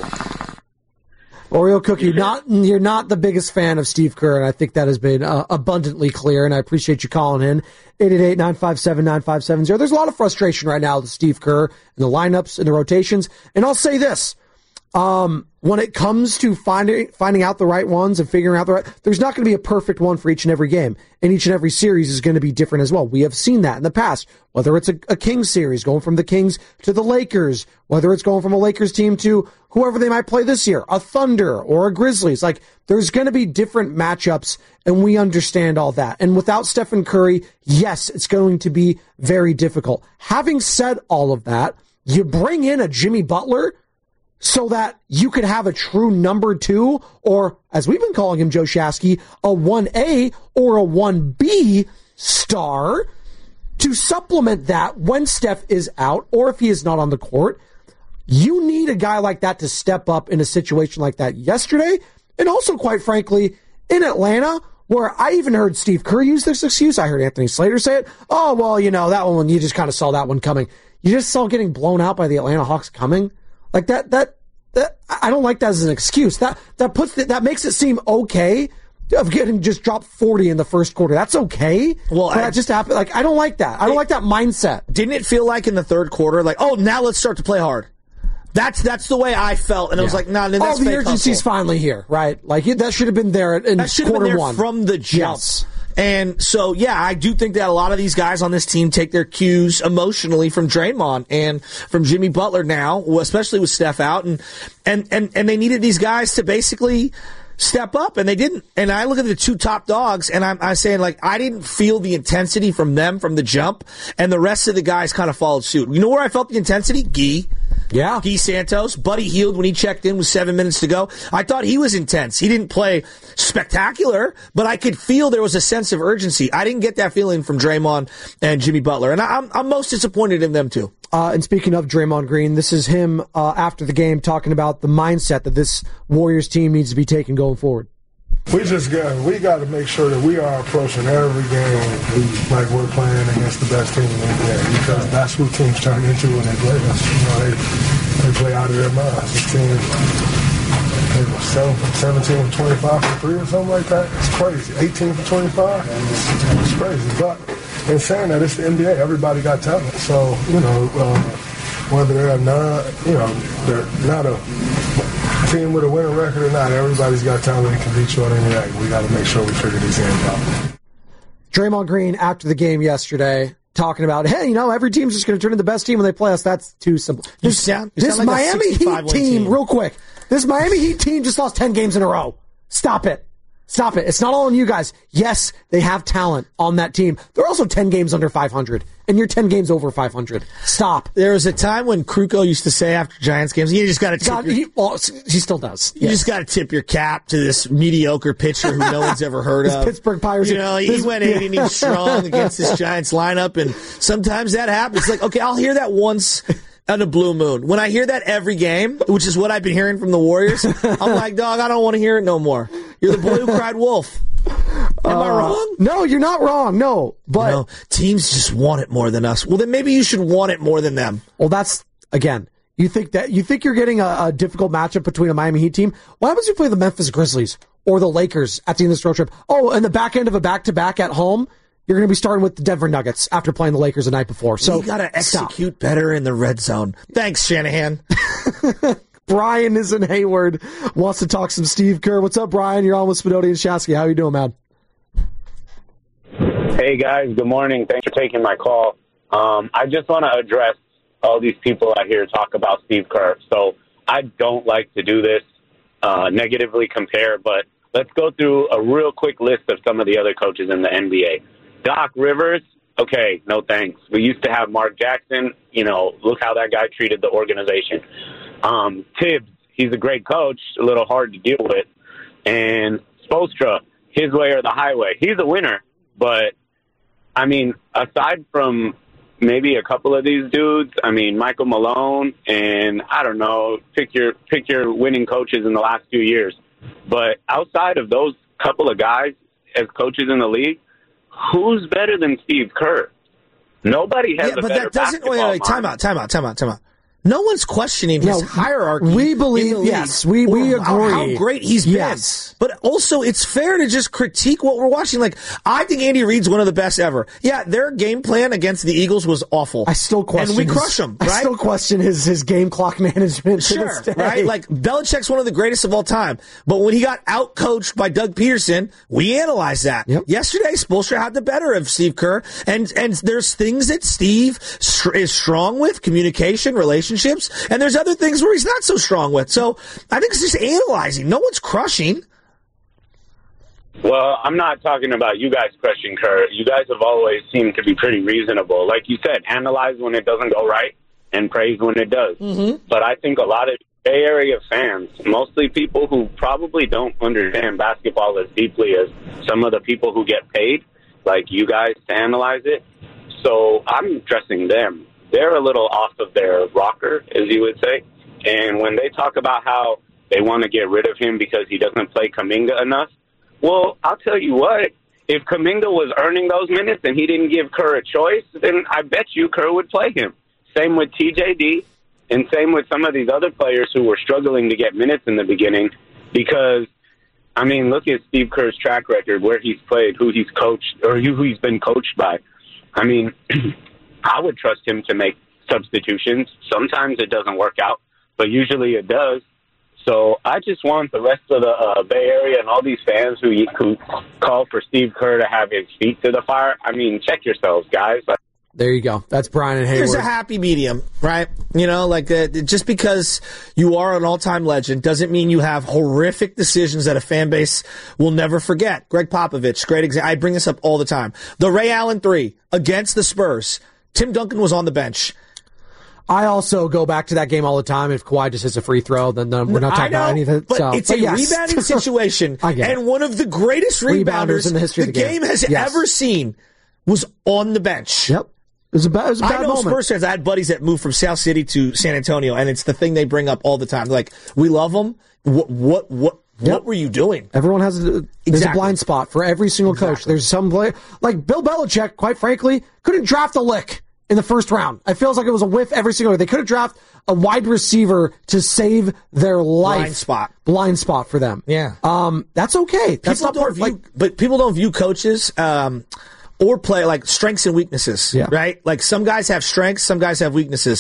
Oreo Cookie, not you're not the biggest fan of Steve Kerr, and I think that has been uh, abundantly clear, and I appreciate you calling in. eight eight eight, nine five seven, nine five seven zero. There's a lot of frustration right now with Steve Kerr and the lineups and the rotations. And I'll say this. Um, when it comes to finding finding out the right ones and figuring out the right, there's not going to be a perfect one for each and every game, and each and every series is going to be different as well. We have seen that in the past, whether it's a, a Kings series going from the Kings to the Lakers, whether it's going from a Lakers team to whoever they might play this year, a Thunder or a Grizzlies. Like, there's going to be different matchups, and we understand all that. And without Stephen Curry, yes, it's going to be very difficult. Having said all of that, you bring in a Jimmy Butler so that you could have a true number two, or as we've been calling him, Joe Shasky, a one A or a one B star to supplement that when Steph is out or if he is not on the court. You need a guy like that to step up in a situation like that yesterday. And also, quite frankly, in Atlanta, where I even heard Steve Kerr use this excuse. I heard Anthony Slater say it. Oh, well, you know, that one, you just kind of saw that one coming. You just saw getting blown out by the Atlanta Hawks coming. Like that, that, that, I don't like that as an excuse. That, that puts, that makes it seem okay of getting just dropped forty in the first quarter. That's okay. Well, I, that just happened. Like, I don't like that. I don't it, like that mindset. Didn't it feel like in the third quarter, like, oh, now let's start to play hard? That's that's the way I felt, and yeah. I was like, nah, that's oh, the urgency's hustle. Finally here, right? Like that should have been there in that should quarter have been there one from the jump. Yes. And so, yeah, I do think that a lot of these guys on this team take their cues emotionally from Draymond and from Jimmy Butler now, especially with Steph out, and and and and they needed these guys to basically step up, and they didn't. And I look at the two top dogs, and I'm, I'm saying, like, I didn't feel the intensity from them from the jump, and the rest of the guys kind of followed suit. You know where I felt the intensity? Gee. Yeah. Guy Santos. Buddy Hield when he checked in with seven minutes to go. I thought he was intense. He didn't play spectacular, but I could feel there was a sense of urgency. I didn't get that feeling from Draymond and Jimmy Butler, and I'm, I'm most disappointed in them, too. Uh, and speaking of Draymond Green, this is him uh, after the game talking about the mindset that this Warriors team needs to be taking going forward. We just got we got to make sure that we are approaching every game like we're playing against the best team in the N B A, because that's who teams turn into when they play us. You know, they they play out of their minds. The team, they were seven from seventeen for twenty-five for three or something like that. It's crazy. eighteen for twenty-five. It's, it's crazy. But in saying that, it's the N B A. Everybody got talent. So you know, uh, whether they're not, you know, they're not a team with a winning record or not, everybody's got talent and can beat you on any night. We got to make sure we figure these games out. Draymond Green after the game yesterday talking about, hey, you know, every team's just going to turn into the best team when they play us. That's too simple. You This, sound, you this sound like Miami Heat team, team, real quick, this Miami Heat team just lost ten games in a row. Stop it. Stop it. It's not all on you guys. Yes, they have talent on that team. They're also ten games under five hundred, and you're ten games over five hundred. Stop. There was a time when Kruko used to say after Giants games, you just got to tip God, your, he, well, he still does. You yes. just got to tip your cap to this mediocre pitcher who no one's ever heard this of. Pittsburgh Pirates. You know, he this, went eight innings strong against this Giants lineup, and sometimes that happens. Like, okay, I'll hear that once on a blue moon. When I hear that every game, which is what I've been hearing from the Warriors, I'm like, dog, I don't want to hear it no more. You're the boy who cried wolf. Am uh, I wrong? No, you're not wrong. No, but you know, teams just want it more than us. Well, then maybe you should want it more than them. Well, that's again. You think that you think you're getting a, a difficult matchup between a Miami Heat team? What happens if you play the Memphis Grizzlies or the Lakers at the end of this road trip? Oh, and the back end of a back-to-back at home, you're going to be starting with the Denver Nuggets after playing the Lakers the night before. So you got to execute better in the red zone. Thanks, Shanahan. Brian is in Hayward, wants to talk some Steve Kerr. What's up, Brian? You're on with Spadoni and Shasky. How you doing, man? Hey, guys. Good morning. Thanks for taking my call. Um, I just want to address all these people out here talk about Steve Kerr. So I don't like to do this, uh, negatively compare, but let's go through a real quick list of some of the other coaches in the N B A. Doc Rivers, okay, no thanks. We used to have Mark Jackson. You know, look how that guy treated the organization. Um, Tibbs, he's a great coach, a little hard to deal with. And Spoelstra, his way or the highway. He's a winner, but, I mean, aside from maybe a couple of these dudes, I mean, Michael Malone and, I don't know, pick your pick your winning coaches in the last few years. But outside of those couple of guys as coaches in the league, who's better than Steve Kerr? Nobody has yeah, a but better that doesn't. basketball Wait, wait, time mind. out, time out, time out, time out. No one's questioning his No, hierarchy. we believe- in the yes, league we- we or how- agree. How great he's been. Yes. But also, it's fair to just critique what we're watching. Like, I think Andy Reid's one of the best ever. Yeah, their game plan against the Eagles was awful. I still question. And we his- crush them, right? I still question his his game clock management. to Sure, this day. right? Like, Belichick's one of the greatest of all time. But when he got out-coached by Doug Peterson, we analyzed that. Yep. Yesterday, Spoelstra had the better of Steve Kerr. And and there's things that Steve str- is strong with, communication, relationships, and there's other things where he's not so strong with. So I think it's just analyzing. No one's crushing. Well, I'm not talking about you guys crushing Kerr. You guys have always seemed to be pretty reasonable. Like you said, analyze when it doesn't go right and praise when it does. Mm-hmm. But I think a lot of Bay Area fans, mostly people who probably don't understand basketball as deeply as some of the people who get paid, like you guys, to analyze it. So I'm addressing them. They're a little off of their rocker, as you would say. And when they talk about how they want to get rid of him because he doesn't play Kuminga enough, well, I'll tell you what, if Kuminga was earning those minutes and he didn't give Kerr a choice, then I bet you Kerr would play him. Same with T J D, and same with some of these other players who were struggling to get minutes in the beginning, because I mean, look at Steve Kerr's track record, where he's played, who he's coached, or who he's been coached by. I mean, I would trust him to make substitutions. Sometimes it doesn't work out, but usually it does. So I just want the rest of the uh, Bay Area and all these fans who, who call for Steve Kerr to have his feet to the fire. I mean, check yourselves, guys. There you go. That's Brian and Hayward. There's a happy medium, right? You know, like uh, just because you are an all-time legend doesn't mean you have horrific decisions that a fan base will never forget. Greg Popovich, great example. I bring this up all the time. The Ray Allen three against the Spurs. Tim Duncan was on the bench. I also go back to that game all the time. If Kawhi just hits a free throw, then, then we're not talking know, about anything. But so, it's but a yes. rebounding situation, I get and it. one of the greatest rebounders, Rebounders in the history the of the game, game has yes. ever seen was on the bench. Yep. It was a bad, it was a bad I know moment. Spurs fans. I had buddies that moved from South City to San Antonio, and it's the thing they bring up all the time. Like, we love them. What, what, what, Yep. what were you doing? Everyone has a, there's Exactly. a blind spot for every single coach. Exactly. There's some play like Bill Belichick, quite frankly, couldn't draft a lick in the first round. It feels like it was a whiff every single year. They could have drafted a wide receiver to save their life. Blind spot. Blind spot for them. Yeah. Um, that's okay. That's People not don't part view, like but people don't view coaches um, or play like strengths and weaknesses. Yeah. Right. Like some guys have strengths, some guys have weaknesses.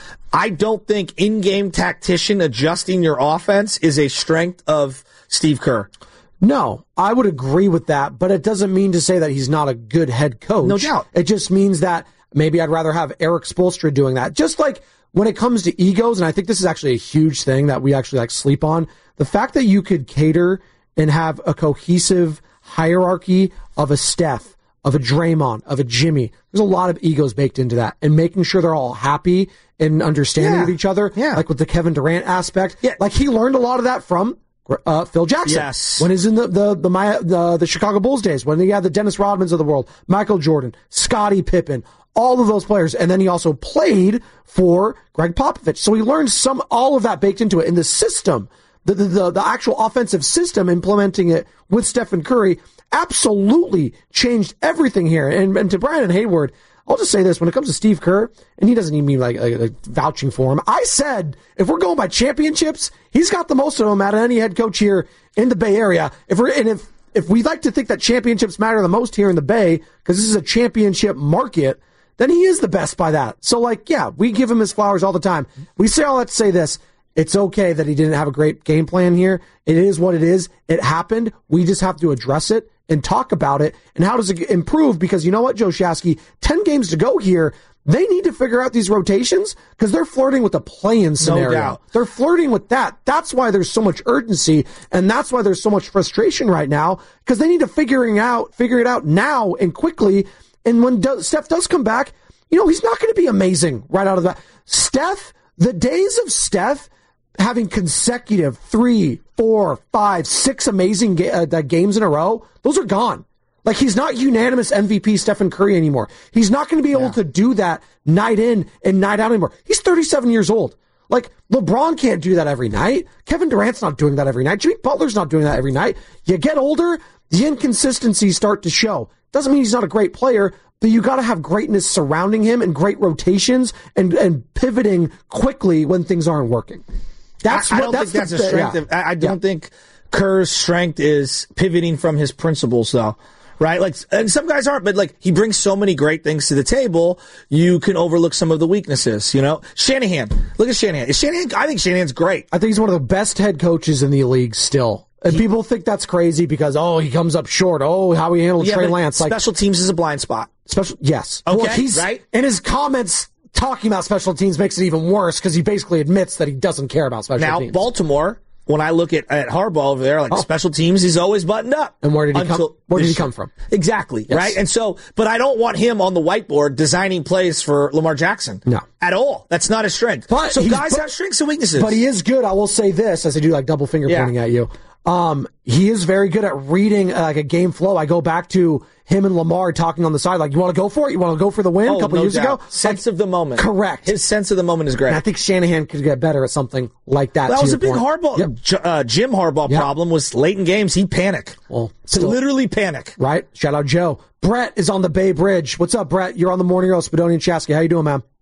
I don't think in-game tactician adjusting your offense is a strength of Steve Kerr. No, I would agree with that, but it doesn't mean to say that he's not a good head coach. No doubt. It just means that maybe I'd rather have Eric Spoelstra doing that. Just like when it comes to egos, and I think this is actually a huge thing that we actually like sleep on, the fact that you could cater and have a cohesive hierarchy of a Steph, of a Draymond, of a Jimmy. There's a lot of egos baked into that, and making sure they're all happy and understanding Yeah. of each other. Yeah. Like with the Kevin Durant aspect. Yeah. Like he learned a lot of that from Uh, Phil Jackson. Yes. When he's in the, the, the, my, the, the Chicago Bulls days, when he had the Dennis Rodmans of the world, Michael Jordan, Scottie Pippen, all of those players. And then he also played for Greg Popovich. So he learned some, all of that baked into it in the system, the, the, the, the actual offensive system, implementing it with Stephen Curry absolutely changed everything here. And, and to Brian and Hayward, I'll just say this, when it comes to Steve Kerr, and he doesn't even mean like, like, like vouching for him, I said, if we're going by championships, he's got the most of them out of any head coach here in the Bay Area. If we're, and if, if we like to think that championships matter the most here in the Bay, because this is a championship market, then he is the best by that. So like, yeah, we give him his flowers all the time. We say all that to say this. It's okay that he didn't have a great game plan here. It is what it is. It happened. We just have to address it and talk about it. And how does it improve? Because you know what, Joe Shasky, ten games to go here. They need to figure out these rotations because they're flirting with a play-in scenario. No doubt. They're flirting with that. That's why there's so much urgency, and that's why there's so much frustration right now, because they need to figuring out, figure it out now and quickly. And when do- Steph does come back, you know, he's not going to be amazing right out of the bat. Steph, the days of Steph having consecutive three, four, five, six amazing ga- uh, games in a row, those are gone. Like, he's not unanimous M V P Stephen Curry anymore. He's not going to be able Yeah. to do that night in and night out anymore. He's thirty-seven years old. Like, LeBron can't do that every night. Kevin Durant's not doing that every night. Jimmy Butler's not doing that every night. You get older, the inconsistencies start to show. Doesn't mean he's not a great player, but you got to have greatness surrounding him and great rotations and, and pivoting quickly when things aren't working. That's I, what I don't that's think that's the, a strength. yeah. Of, I, I don't Yeah. think Kerr's strength is pivoting from his principles, though. Right? Like, and some guys aren't, but like, he brings so many great things to the table, you can overlook some of the weaknesses, you know? Shanahan. Look at Shanahan. Is Shanahan, I think Shanahan's great. I think he's one of the best head coaches in the league still. And people think that's crazy because, oh, he comes up short. Oh, how he handled Yeah, Trey but Lance. Like, special teams is a blind spot. special, yes. Okay, well, he's, right? And his comments talking about special teams makes it even worse because he basically admits that he doesn't care about special Now, teams. Baltimore, when I look at, at Harbaugh over there, like Oh. special teams, he's always buttoned up. And where did he Until come? Where did he this- come from? Exactly, Yes. right? And so, but I don't want him on the whiteboard designing plays for Lamar Jackson. No. At all. That's not his strength. But so he's- guys but- have strengths and weaknesses. But he is good. I will say this as I do like double finger Yeah. pointing at you. Um, he is very good at reading uh, like a game flow. I go back to him and Lamar talking on the side, like, you want to go for it? You want to go for the win Oh, a couple no years doubt. ago? Sense of the moment. Correct. His sense of the moment is great. And I think Shanahan could get better at something like that. That to was your a big point. Harbaugh, Yep. J- uh, Jim Harbaugh Yep. problem was late in games, he'd panic. Well, To still- literally panic. Right? Shout out Joe. Brett is on the Bay Bridge. What's up, Brett? You're on the Morning Roast, Spadoni and Chasky. How you doing, man?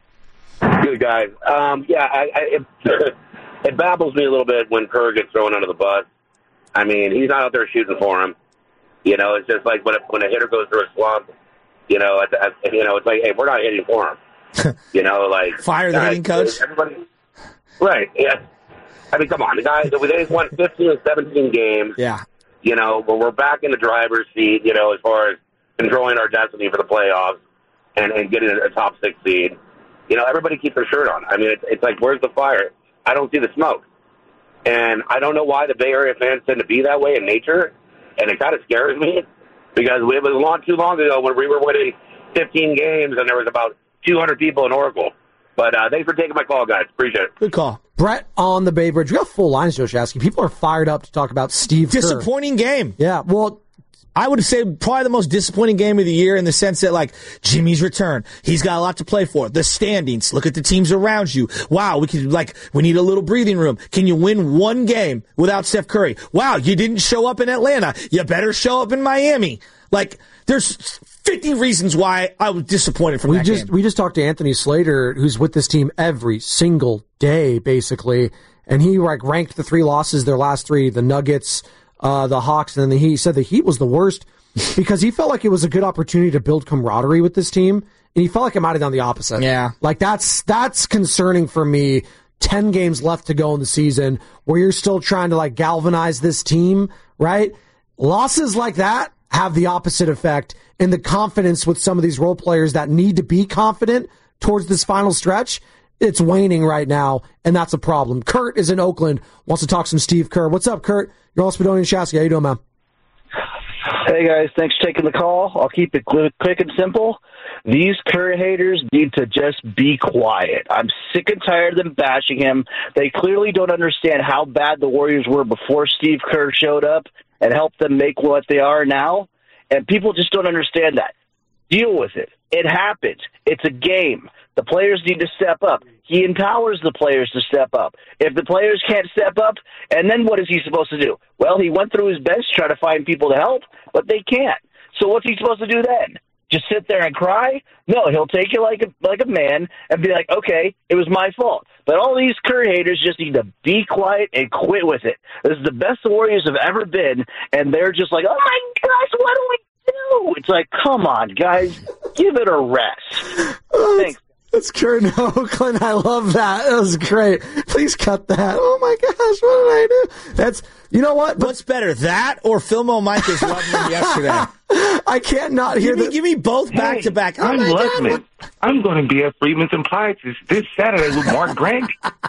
Good, guys. Um, yeah, I, I, it, it baffles me a little bit when Kerr gets thrown under the bus. I mean, he's not out there shooting for him. You know, it's just like when a, when a hitter goes through a slump, you know, at the, at, you know, it's like, hey, we're not hitting for him. You know, like fire the hitting coach. Everybody, right? Yeah. I mean, come on, the guys. They've won fifteen and seventeen games. Yeah. You know, but we're back in the driver's seat. You know, as far as controlling our destiny for the playoffs and, and getting a, a top six seed. You know, everybody keeps their shirt on. I mean, it's, it's like, where's the fire? I don't see the smoke. And I don't know why the Bay Area fans tend to be that way in nature, and it kind of scares me because it was not too long ago when we were winning fifteen games and there was about two hundred people in Oracle. But uh, thanks for taking my call, guys. Appreciate it. Good call. Brett on the Bay Bridge. We got full lines, Joe Shasky. People are fired up to talk about Steve Kerr. Disappointing game. Yeah, well, I would say probably the most disappointing game of the year in the sense that, like, Jimmy's return. He's got a lot to play for. The standings. Look at the teams around you. Wow, we could, like, we need a little breathing room. Can you win one game without Steph Curry? Wow, you didn't show up in Atlanta. You better show up in Miami. Like, there's fifty reasons why I was disappointed from we that just, game. We just talked to Anthony Slater, who's with this team every single day, basically, and he, like, ranked the three losses, their last three, the Nuggets, Uh, the Hawks, and then the Heat. He said the Heat was the worst because he felt like it was a good opportunity to build camaraderie with this team, and he felt like it might have done the opposite. Yeah. Like, that's that's concerning for me. Ten games left to go in the season where you're still trying to, like, galvanize this team, right? Losses like that have the opposite effect, and the confidence with some of these role players that need to be confident towards this final stretch, it's waning right now, and that's a problem. Kurt is in Oakland, wants to talk some Steve Kerr. What's up, Kurt? You're on Spadoni and Shasky. How you doing, man? Hey, guys. Thanks for taking the call. I'll keep it quick and simple. These Kerr haters need to just be quiet. I'm sick and tired of them bashing him. They clearly don't understand how bad the Warriors were before Steve Kerr showed up and helped them make what they are now, and people just don't understand that. Deal with it. It happens. It's a game. The players need to step up. He empowers the players to step up. If the players can't step up, and then what is he supposed to do? Well, he went through his best to try to find people to help, but they can't. So what's he supposed to do then? Just sit there and cry? No, he'll take it like a, like a man and be like, okay, it was my fault. But all these Kerr haters just need to be quiet and quit with it. This is the best the Warriors have ever been, and they're just like, oh, my gosh, what do we do? It's like, come on, guys, give it a rest. Thanks. That's Kurt in Oakland. I love that. That was great. Please cut that. Oh my gosh, what did I do? That's, you know what? But, what's better, that or Philmo Micah's loving yesterday? I can't not hear give me, the, give me both back hey, to back. I'm Luckman. I'm going to be at Freedman's Appliances this Saturday with Mark Grant.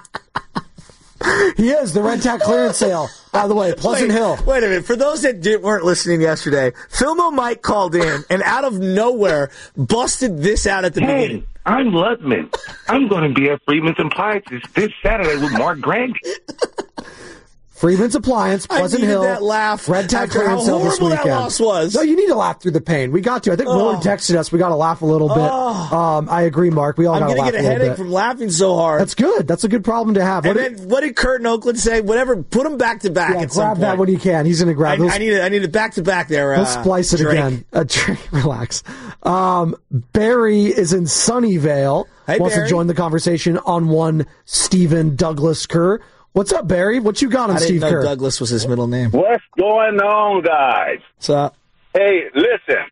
He is, the Red Tag clearance sale, by the way, Pleasant wait, Hill. Wait a minute. For those that did, weren't listening yesterday, Philmo Mike called in and out of nowhere busted this out at the hey, beginning. I'm Ludman. I'm going to be at Freedman's Appliances this Saturday with Mark Grant. Freedman's Appliance, Pleasant I needed Hill. that laugh Red Tag after clearance how sale this horrible weekend. That loss was. No, you need to laugh through the pain. We got to. I think oh. Willard texted us. We got to laugh a little bit. Oh. Um, I agree, Mark. We all got to laugh a little bit. I'm going to get a headache from laughing so hard. That's good. That's a good problem to have. And what then, did, what did Kurt in Oakland say? Whatever, put them back to back yeah, at some grab point. that when you can. He's going to grab I, those. I need it. I need it back to back there. He'll uh, splice it Drake. again. Uh, Drake, relax. Um, Barry is in Sunnyvale. Hey, wants Barry. to join the conversation on one Stephen Douglas Kerr. What's up, Barry? What you got on I didn't Steve know Kerr? Douglas was his middle name. What's going on, guys? What's up? Hey, listen.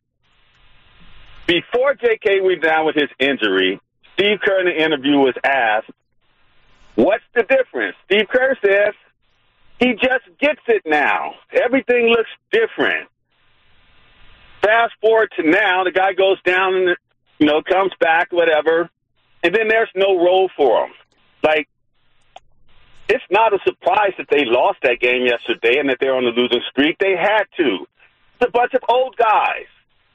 Before J K went down with his injury, Steve Kerr in the interview was asked, what's the difference? Steve Kerr says he just gets it now. Everything looks different. Fast forward to now, the guy goes down and, you know, comes back, whatever, and then there's no role for him. Like, it's not a surprise that they lost that game yesterday and that they're on the losing streak. They had to. It's a bunch of old guys.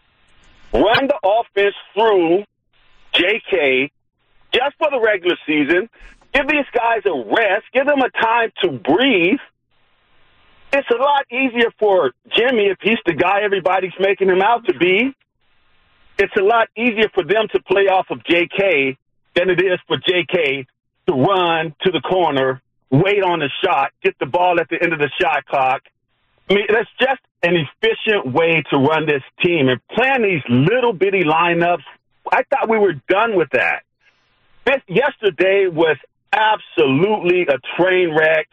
Run the offense through J K just for the regular season. Give these guys a rest. Give them a time to breathe. It's a lot easier for Jimmy if he's the guy everybody's making him out to be. It's a lot easier for them to play off of J K than it is for J K to run to the corner, wait on the shot, get the ball at the end of the shot clock. I mean, that's just an efficient way to run this team. And playing these little bitty lineups, I thought we were done with that. This yesterday was absolutely a train wreck,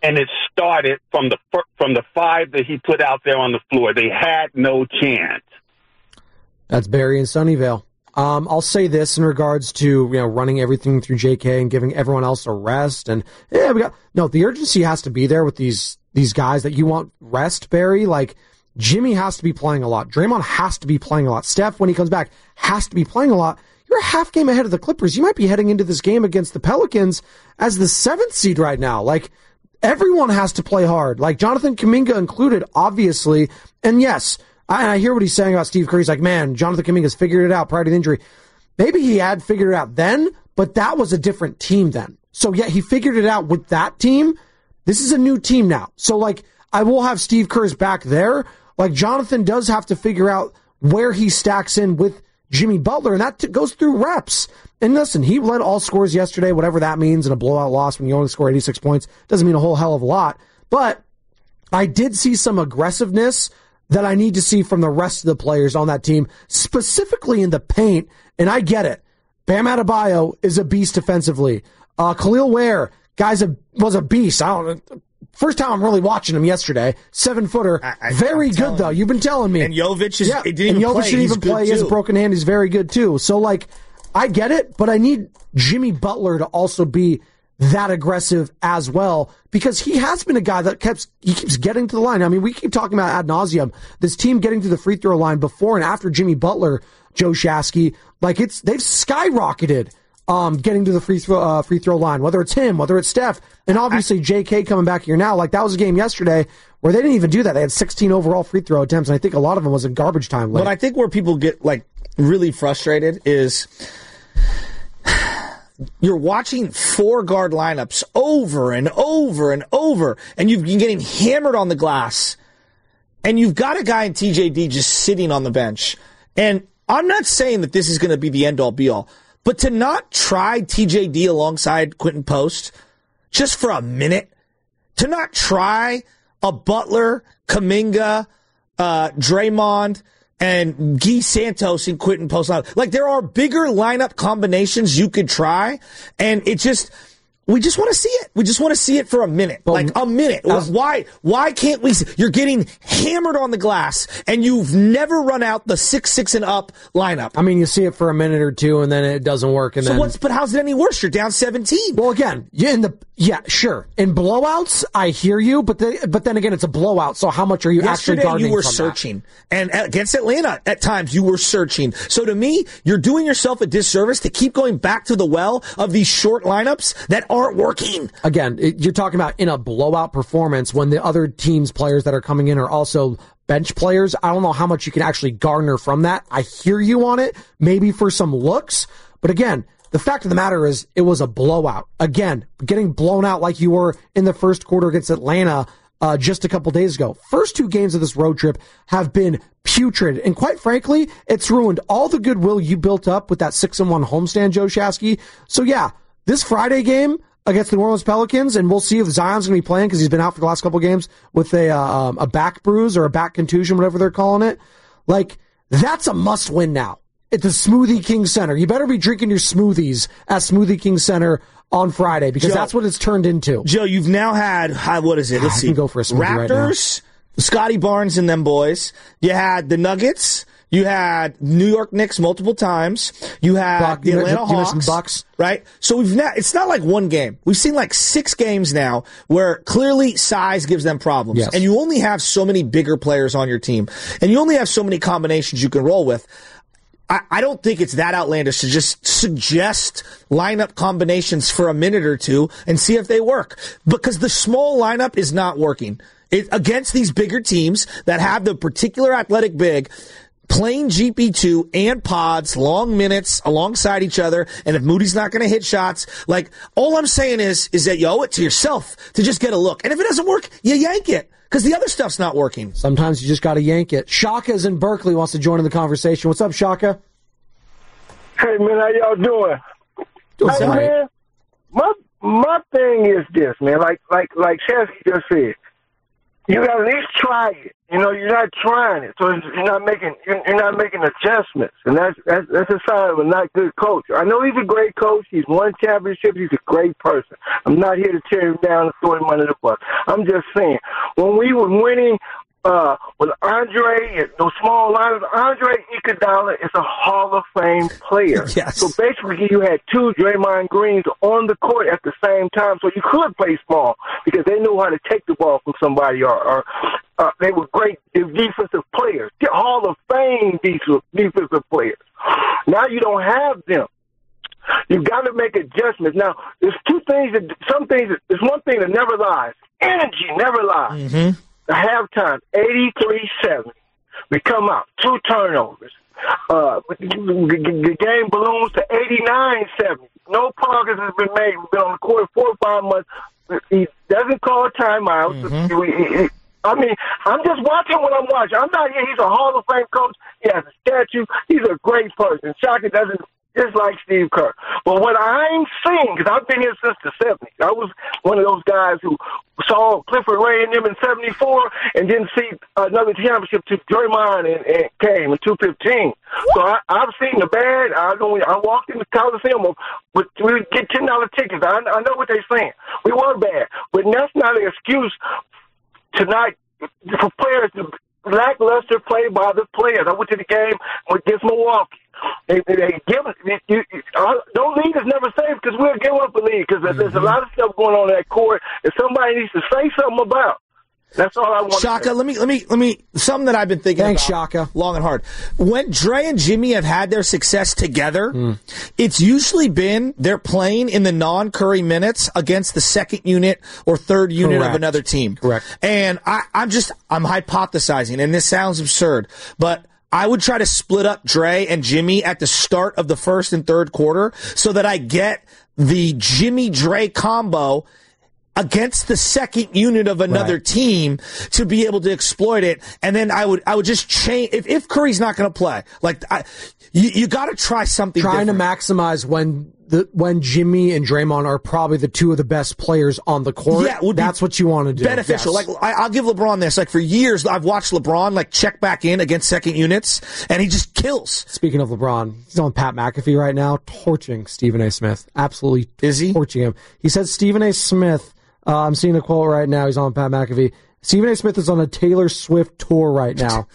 and it started from the fir- from the five that he put out there on the floor. They had no chance. That's Barry in Sunnyvale. Um, I'll say this in regards to, you know, running everything through J K and giving everyone else a rest. And yeah, we got no. The urgency has to be there with these these guys that you want rest, Barry. Like Jimmy has to be playing a lot. Draymond has to be playing a lot. Steph, when he comes back, has to be playing a lot. You're a half game ahead of the Clippers. You might be heading into this game against the Pelicans as the seventh seed right now. Like everyone has to play hard. Like Jonathan Kuminga included, obviously. And yes. I, I hear what he's saying about Steve Kerr. He's like, man, Jonathan Kuminga's figured it out prior to the injury. Maybe he had figured it out then, but that was a different team then. So, yeah, he figured it out with that team. This is a new team now. So, like, I will have Steve Kerr's back there. Like, Jonathan does have to figure out where he stacks in with Jimmy Butler, and that t- goes through reps. And listen, he led all scores yesterday, whatever that means in a blowout loss when you only score eighty-six points. Doesn't mean a whole hell of a lot. But I did see some aggressiveness that I need to see from the rest of the players on that team, specifically in the paint, and I get it. Bam Adebayo is a beast defensively. Uh, Khalil Ware, guys, a, was a beast. I don't First time I'm really watching him yesterday. Seven footer. I, I, very I'm good, though. You've been telling me. And Jovic is, yeah, it didn't and even Jovic play. didn't even He's play. He has a broken hand. He's very good, too. So, like, I get it, but I need Jimmy Butler to also be that aggressive as well, because he has been a guy that keeps he keeps getting to the line. I mean, we keep talking about ad nauseum this team getting to the free throw line before and after Jimmy Butler, Joe Shasky. Like it's they've skyrocketed um, getting to the free throw uh, free throw line, whether it's him, whether it's Steph, and obviously J K coming back here now. Like that was a game yesterday where they didn't even do that. They had sixteen overall free throw attempts, and I think a lot of them was in garbage time. Late. But I think where people get like really frustrated is you're watching four guard lineups over and over and over, and you've been getting hammered on the glass, and you've got a guy in T J D just sitting on the bench. And I'm not saying that this is going to be the end-all, be-all, but to not try T J D alongside Quentin Post just for a minute, to not try a Butler, Kuminga, uh, Draymond, and Guy Santos and Quentin Post. Like, there are bigger lineup combinations you could try, and it just, we just want to see it. We just want to see it for a minute. Like, a minute. As, why, why can't we see? You're getting hammered on the glass, and you've never run out the six, six and up lineup. I mean, you see it for a minute or two, and then it doesn't work. And so then, what's, but how's it any worse? You're down seventeen. Well, again, yeah, in the, yeah, sure. In blowouts, I hear you, but the, but then again, it's a blowout. So how much are you Yesterday, actually guarding you were from searching, that? and against Atlanta, at times you were searching. So to me, you're doing yourself a disservice to keep going back to the well of these short lineups that aren't working. Again, it, you're talking about in a blowout performance when the other team's players that are coming in are also bench players. I don't know how much you can actually garner from that. I hear you on it, maybe for some looks, but again, the fact of the matter is it was a blowout. Again, getting blown out like you were in the first quarter against Atlanta uh, just a couple days ago. First two games of this road trip have been putrid, and quite frankly, it's ruined all the goodwill you built up with that six and one homestand, Joe Shasky. So yeah, this Friday game against the New Orleans Pelicans, and we'll see if Zion's going to be playing because he's been out for the last couple games with a uh, um, a back bruise or a back contusion, whatever they're calling it. Like, that's a must-win now at the Smoothie King Center. You better be drinking your smoothies at Smoothie King Center on Friday because Joe, that's what it's turned into. Joe, you've now had, uh, what is it? Let's I see. can go for a smoothie Raptors, right now. Scotty Barnes and them boys. You had the Nuggets. You had New York Knicks multiple times. You had Buck, the Atlanta you Hawks. some Bucks. Right? So we've not, it's not like one game. We've seen like six games now where clearly size gives them problems. Yes. And you only have so many bigger players on your team. And you only have so many combinations you can roll with. I, I don't think it's that outlandish to just suggest lineup combinations for a minute or two and see if they work. Because the small lineup is not working. It, against these bigger teams that have the particular athletic big, playing G P two and pods, long minutes alongside each other, and if Moody's not going to hit shots, like, all I'm saying is, is that you owe it to yourself to just get a look. And if it doesn't work, you yank it, because the other stuff's not working. Sometimes you just got to yank it. Shaka's in Berkeley, wants to join in the conversation. What's up, Shaka? Hey, man, how y'all doing? Doing hey, right. man, my, my thing is this, man, like, like, like Shasky just said, you got to at least try it. You know, you're not trying it, so you're not making you're, you're not making adjustments, and that's, that's that's a sign of a not good coach. I know he's a great coach. He's won championships. He's a great person. I'm not here to tear him down and throw him under the bus. I'm just saying, when we were winning uh, with Andre and those small liners, Andre Iguodala is a Hall of Fame player. Yes. So basically, you had two Draymond Greens on the court at the same time, so you could play small because they knew how to take the ball from somebody, or, or uh, they were great defensive players, Hall of Fame defensive defensive players. Now you don't have them. You've got to make adjustments. Now, there's two things that, some things, that, there's one thing that never lies. Energy never lies. Mm-hmm. The halftime, eighty-three seventy. We come out, two turnovers. Uh, the game balloons to eighty-nine seventy. No progress has been made. We've been on the court four or five months. He doesn't call timeouts. Mm-hmm. I mean, I'm just watching what I'm watching. I'm not here. He's a Hall of Fame coach. He has a statue. He's a great person. Shaka doesn't just like Steve Kerr. But what I ain't seen, because I've been here since the seventies, I was one of those guys who saw Clifford Ray and them in seventy-four and didn't see another championship to Draymond and, and came in two fifteen. So I, I've seen the bad. I know I walked in the Coliseum, but we would get ten dollar tickets. I, I know what they're saying. We were bad. But that's not an excuse tonight for players to lackluster play by the players. I went to the game against Milwaukee. They, they, they give us, you, you, uh, no lead is never safe because we'll give up a lead because mm-hmm. there's a lot of stuff going on in that court that somebody needs to say something about. That's all I want. Shaka, to say. let me, let me, let me, something that I've been thinking Thanks, about Shaka. long and hard. When Dre and Jimmy have had their success together, mm. it's usually been they're playing in the non-Curry minutes against the second unit or third unit Correct. of another team. Correct. And I, I'm just, I'm hypothesizing, and this sounds absurd, but I would try to split up Dre and Jimmy at the start of the first and third quarter so that I get the Jimmy-Dre combo against the second unit of another right. team to be able to exploit it. And then I would, I would just change, if, if Curry's not going to play, like, I, you, you got to try something Trying different. to maximize when the, when Jimmy and Draymond are probably the two of the best players on the court. Yeah, would that's what you want to do. Beneficial. Yes. Like, I, I'll give LeBron this. Like, for years, I've watched LeBron, like, check back in against second units, and he just kills. Speaking of LeBron, he's on Pat McAfee right now, torching Stephen A. Smith. Absolutely Is he? torching him. He said Stephen A. Smith, Uh, I'm seeing a quote right now. He's on Pat McAfee. Stephen A. Smith is on a Taylor Swift tour right now.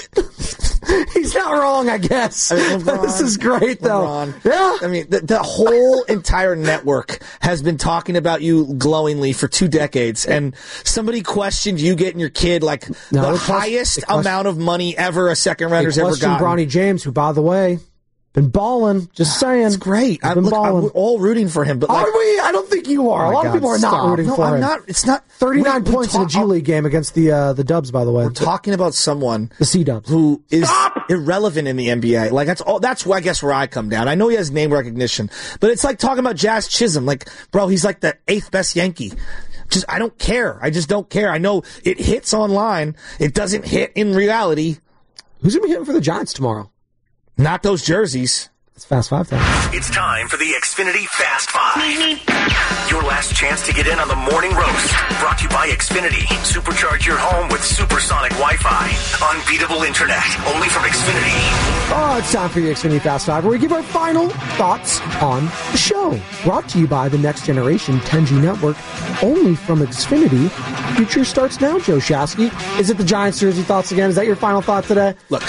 He's not wrong, I guess. I mean, LeBron, this is great, though. LeBron. Yeah. I mean, the, the whole entire network has been talking about you glowingly for two decades, and somebody questioned you getting your kid like No, the question, highest amount of money ever a second rounder's ever gotten. Bronny James, who, by the way, been balling. Just saying. It's great. I've I'm, been look, balling. I'm all rooting for him. But like, are we? I don't think you are. Oh a lot God, of people are stop. not rooting no, for I'm him. not. It's not. thirty-nine we, we points talk, in the G League game against the uh, the Dubs, by the way. We're talking about someone the C-Dubs who is Stop! irrelevant in the N B A. Like that's all. That's why I guess where I come down. I know he has name recognition, but it's like talking about Jazz Chisholm. Like, bro, he's like the eighth best Yankee. Just I don't care. I just don't care. I know it hits online. It doesn't hit in reality. Who's gonna be hitting for the Giants tomorrow? Not those jerseys. It's Fast Five time. It's time for the Xfinity Fast Five. Your last chance to get in on the morning roast. Brought to you by Xfinity. Supercharge your home with supersonic Wi-Fi. Unbeatable internet. Only from Xfinity. Oh, it's time for the Xfinity Fast Five, where we give our final thoughts on the show. Brought to you by the Next Generation ten G Network. Only from Xfinity. Future starts now, Joe Shasky. Is it the Giants jersey thoughts again? Is that your final thought today? Look.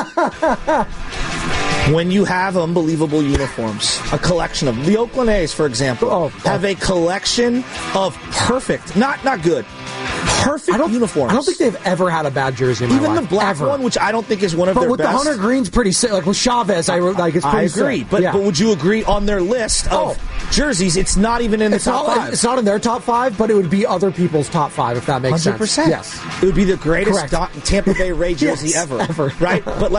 When you have unbelievable uniforms, a collection of the Oakland A's, for example, oh, have a collection of perfect, not not good, perfect I don't, uniforms. I don't think they've ever had a bad jersey in my Even life. the black ever. one, which I don't think is one of but their with best. But with the Hunter Green's pretty sick. Like with Chavez, I like it's pretty I agree, sick. but yeah. but would you agree on their list of oh. jerseys? It's not even in the it's top not, five. It's not in their top five, but it would be other people's top five if that makes one hundred percent. sense. Yes, it would be the greatest Correct. Tampa Bay Ray jersey yes, ever, ever, right? But like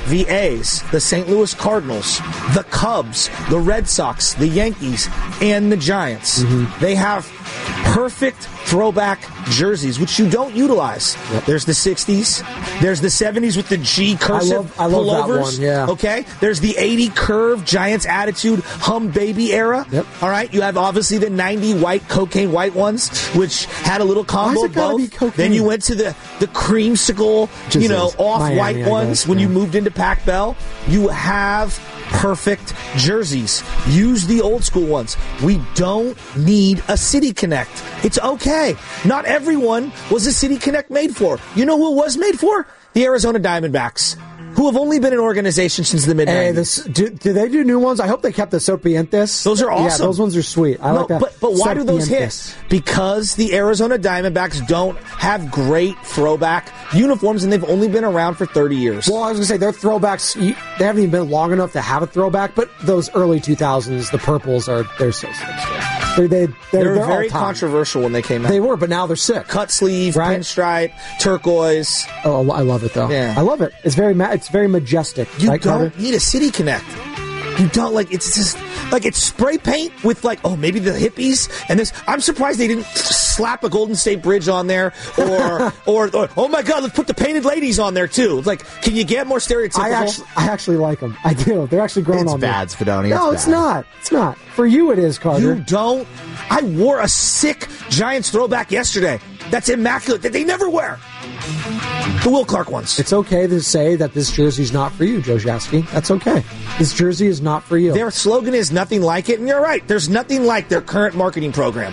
the A's, the Saint Louis Cardinals, the Cubs, the Red Sox, the Yankees, and the Giants. Mm-hmm. They have perfect throwback jerseys, which you don't utilize. Yep. There's the sixties. There's the seventies with the G cursive I love, I love pullovers. That one, yeah. Okay? There's the eighty curve Giants attitude hum baby era. Yep. All right? You have obviously the ninety white cocaine white ones, which had a little combo of both. Then you went to the, the creamsicle, Just you know, is. off-white Miami, ones guess, when yeah. you moved into Pac Bell. You have perfect jerseys. Use the old school ones. We don't need a City Connect. It's okay. Not everyone was a City Connect made for. You know who it was made for? The Arizona Diamondbacks, who have only been an organization since the mid nineties. Hey, this, do, do they do new ones? I hope they kept the Serpientes. Those are awesome. Yeah, those ones are sweet. I no, like that. But, but why do those hit? Serpientes. Because the Arizona Diamondbacks don't have great throwback uniforms, and they've only been around for thirty years. Well, I was going to say, their throwbacks, you, they haven't even been long enough to have a throwback, but those early two thousands, the purples, are they're so sick. They, they, they're, they were they're very controversial when they came out. They were, but now they're sick. Cut sleeve, right? Pinstripe, turquoise. Oh, I love it, though. Yeah. I love it. It's very ma- it's very majestic. You right, don't Carter? need a City Connect. You don't, like, it's just, like, it's spray paint with, like, oh, maybe the hippies and this. I'm surprised they didn't slap a Golden State Bridge on there or, or, or, oh my God, let's put the painted ladies on there, too. It's like, can you get more stereotypical? I actually, I actually like them. I do. They're actually growing it's on bad, me. Spadoni. No, it's, it's not. It's not. For you, it is, Carter. You don't. I wore a sick Giants throwback yesterday. That's immaculate. That they never wear. The Will Clark ones. It's okay to say that this jersey's not for you, Joe Jasky. That's okay. This jersey is not for you. Their slogan is nothing like it, and you're right. There's nothing like their current marketing program.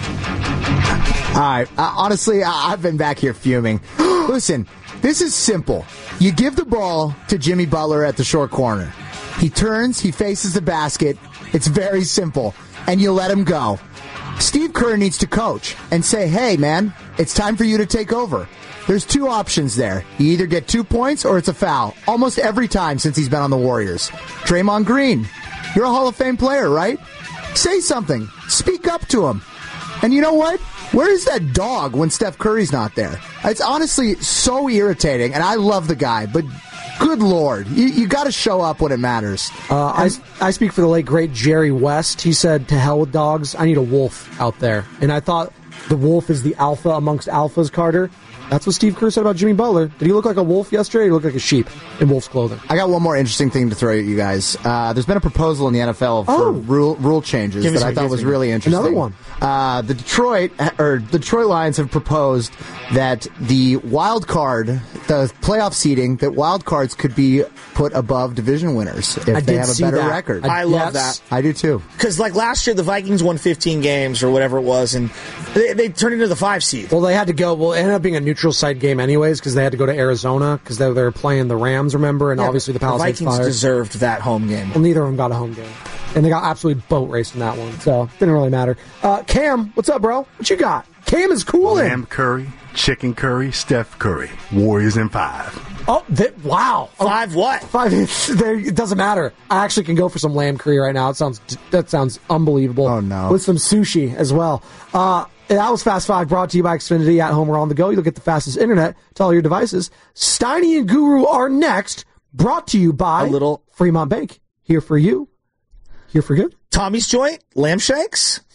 All right. Uh, honestly, I- I've been back here fuming. Listen, this is simple. You give the ball to Jimmy Butler at the short corner. He turns, he faces the basket. It's very simple. And you let him go. Steve Kerr needs to coach and say, hey, man, it's time for you to take over. There's two options there. You either get two points or it's a foul. Almost every time since he's been on the Warriors. Draymond Green, you're a Hall of Fame player, right? Say something. Speak up to him. And you know what? Where is that dog when Steph Curry's not there? It's honestly so irritating, and I love the guy, but good Lord, you, you got to show up when it matters. Uh, I, I speak for the late, great Jerry West. He said, to hell with dogs, I need a wolf out there. And I thought the wolf is the alpha amongst alphas, Carter. That's what Steve Kerr said about Jimmy Butler. Did he look like a wolf yesterday, or did he look like a sheep in wolf's clothing? I got one more interesting thing to throw at you guys. Uh, there's been a proposal in the N F L for Oh. rule rule changes Give me that some, I thought give was me. really interesting. Another one. Uh, the Detroit or the Detroit Lions have proposed that the wild card, the playoff seeding, that wild cards could be put above division winners if I they did have a see better that. record. I, I love that. I do too. Because, like, last year, the Vikings won fifteen games or whatever it was, and they, they turned into the five seed. Well, they had to go. Well, it ended up being a neutral site game anyways because they had to go to Arizona because they, they were playing the Rams, remember? And Yeah, obviously the the Palisades Vikings Fire. deserved that home game. Well, neither of them got a home game. And they got absolutely boat raced in that one, so didn't really matter. Uh, Cam, what's up, bro? What you got? Cam is cooling. Lamb curry, chicken curry, Steph Curry. Warriors in five. Oh, th- wow. Five what? Five. There, it doesn't matter. I actually can go for some lamb curry right now. It sounds that sounds unbelievable. Oh no. With some sushi as well. Uh, that was Fast Five, brought to you by Xfinity. At home or on the go, you'll get the fastest internet to all your devices. Steiny and Guru are next. Brought to you by A little Fremont Bank. Here for you. Here for good. Tommy's Joint, lamb shanks,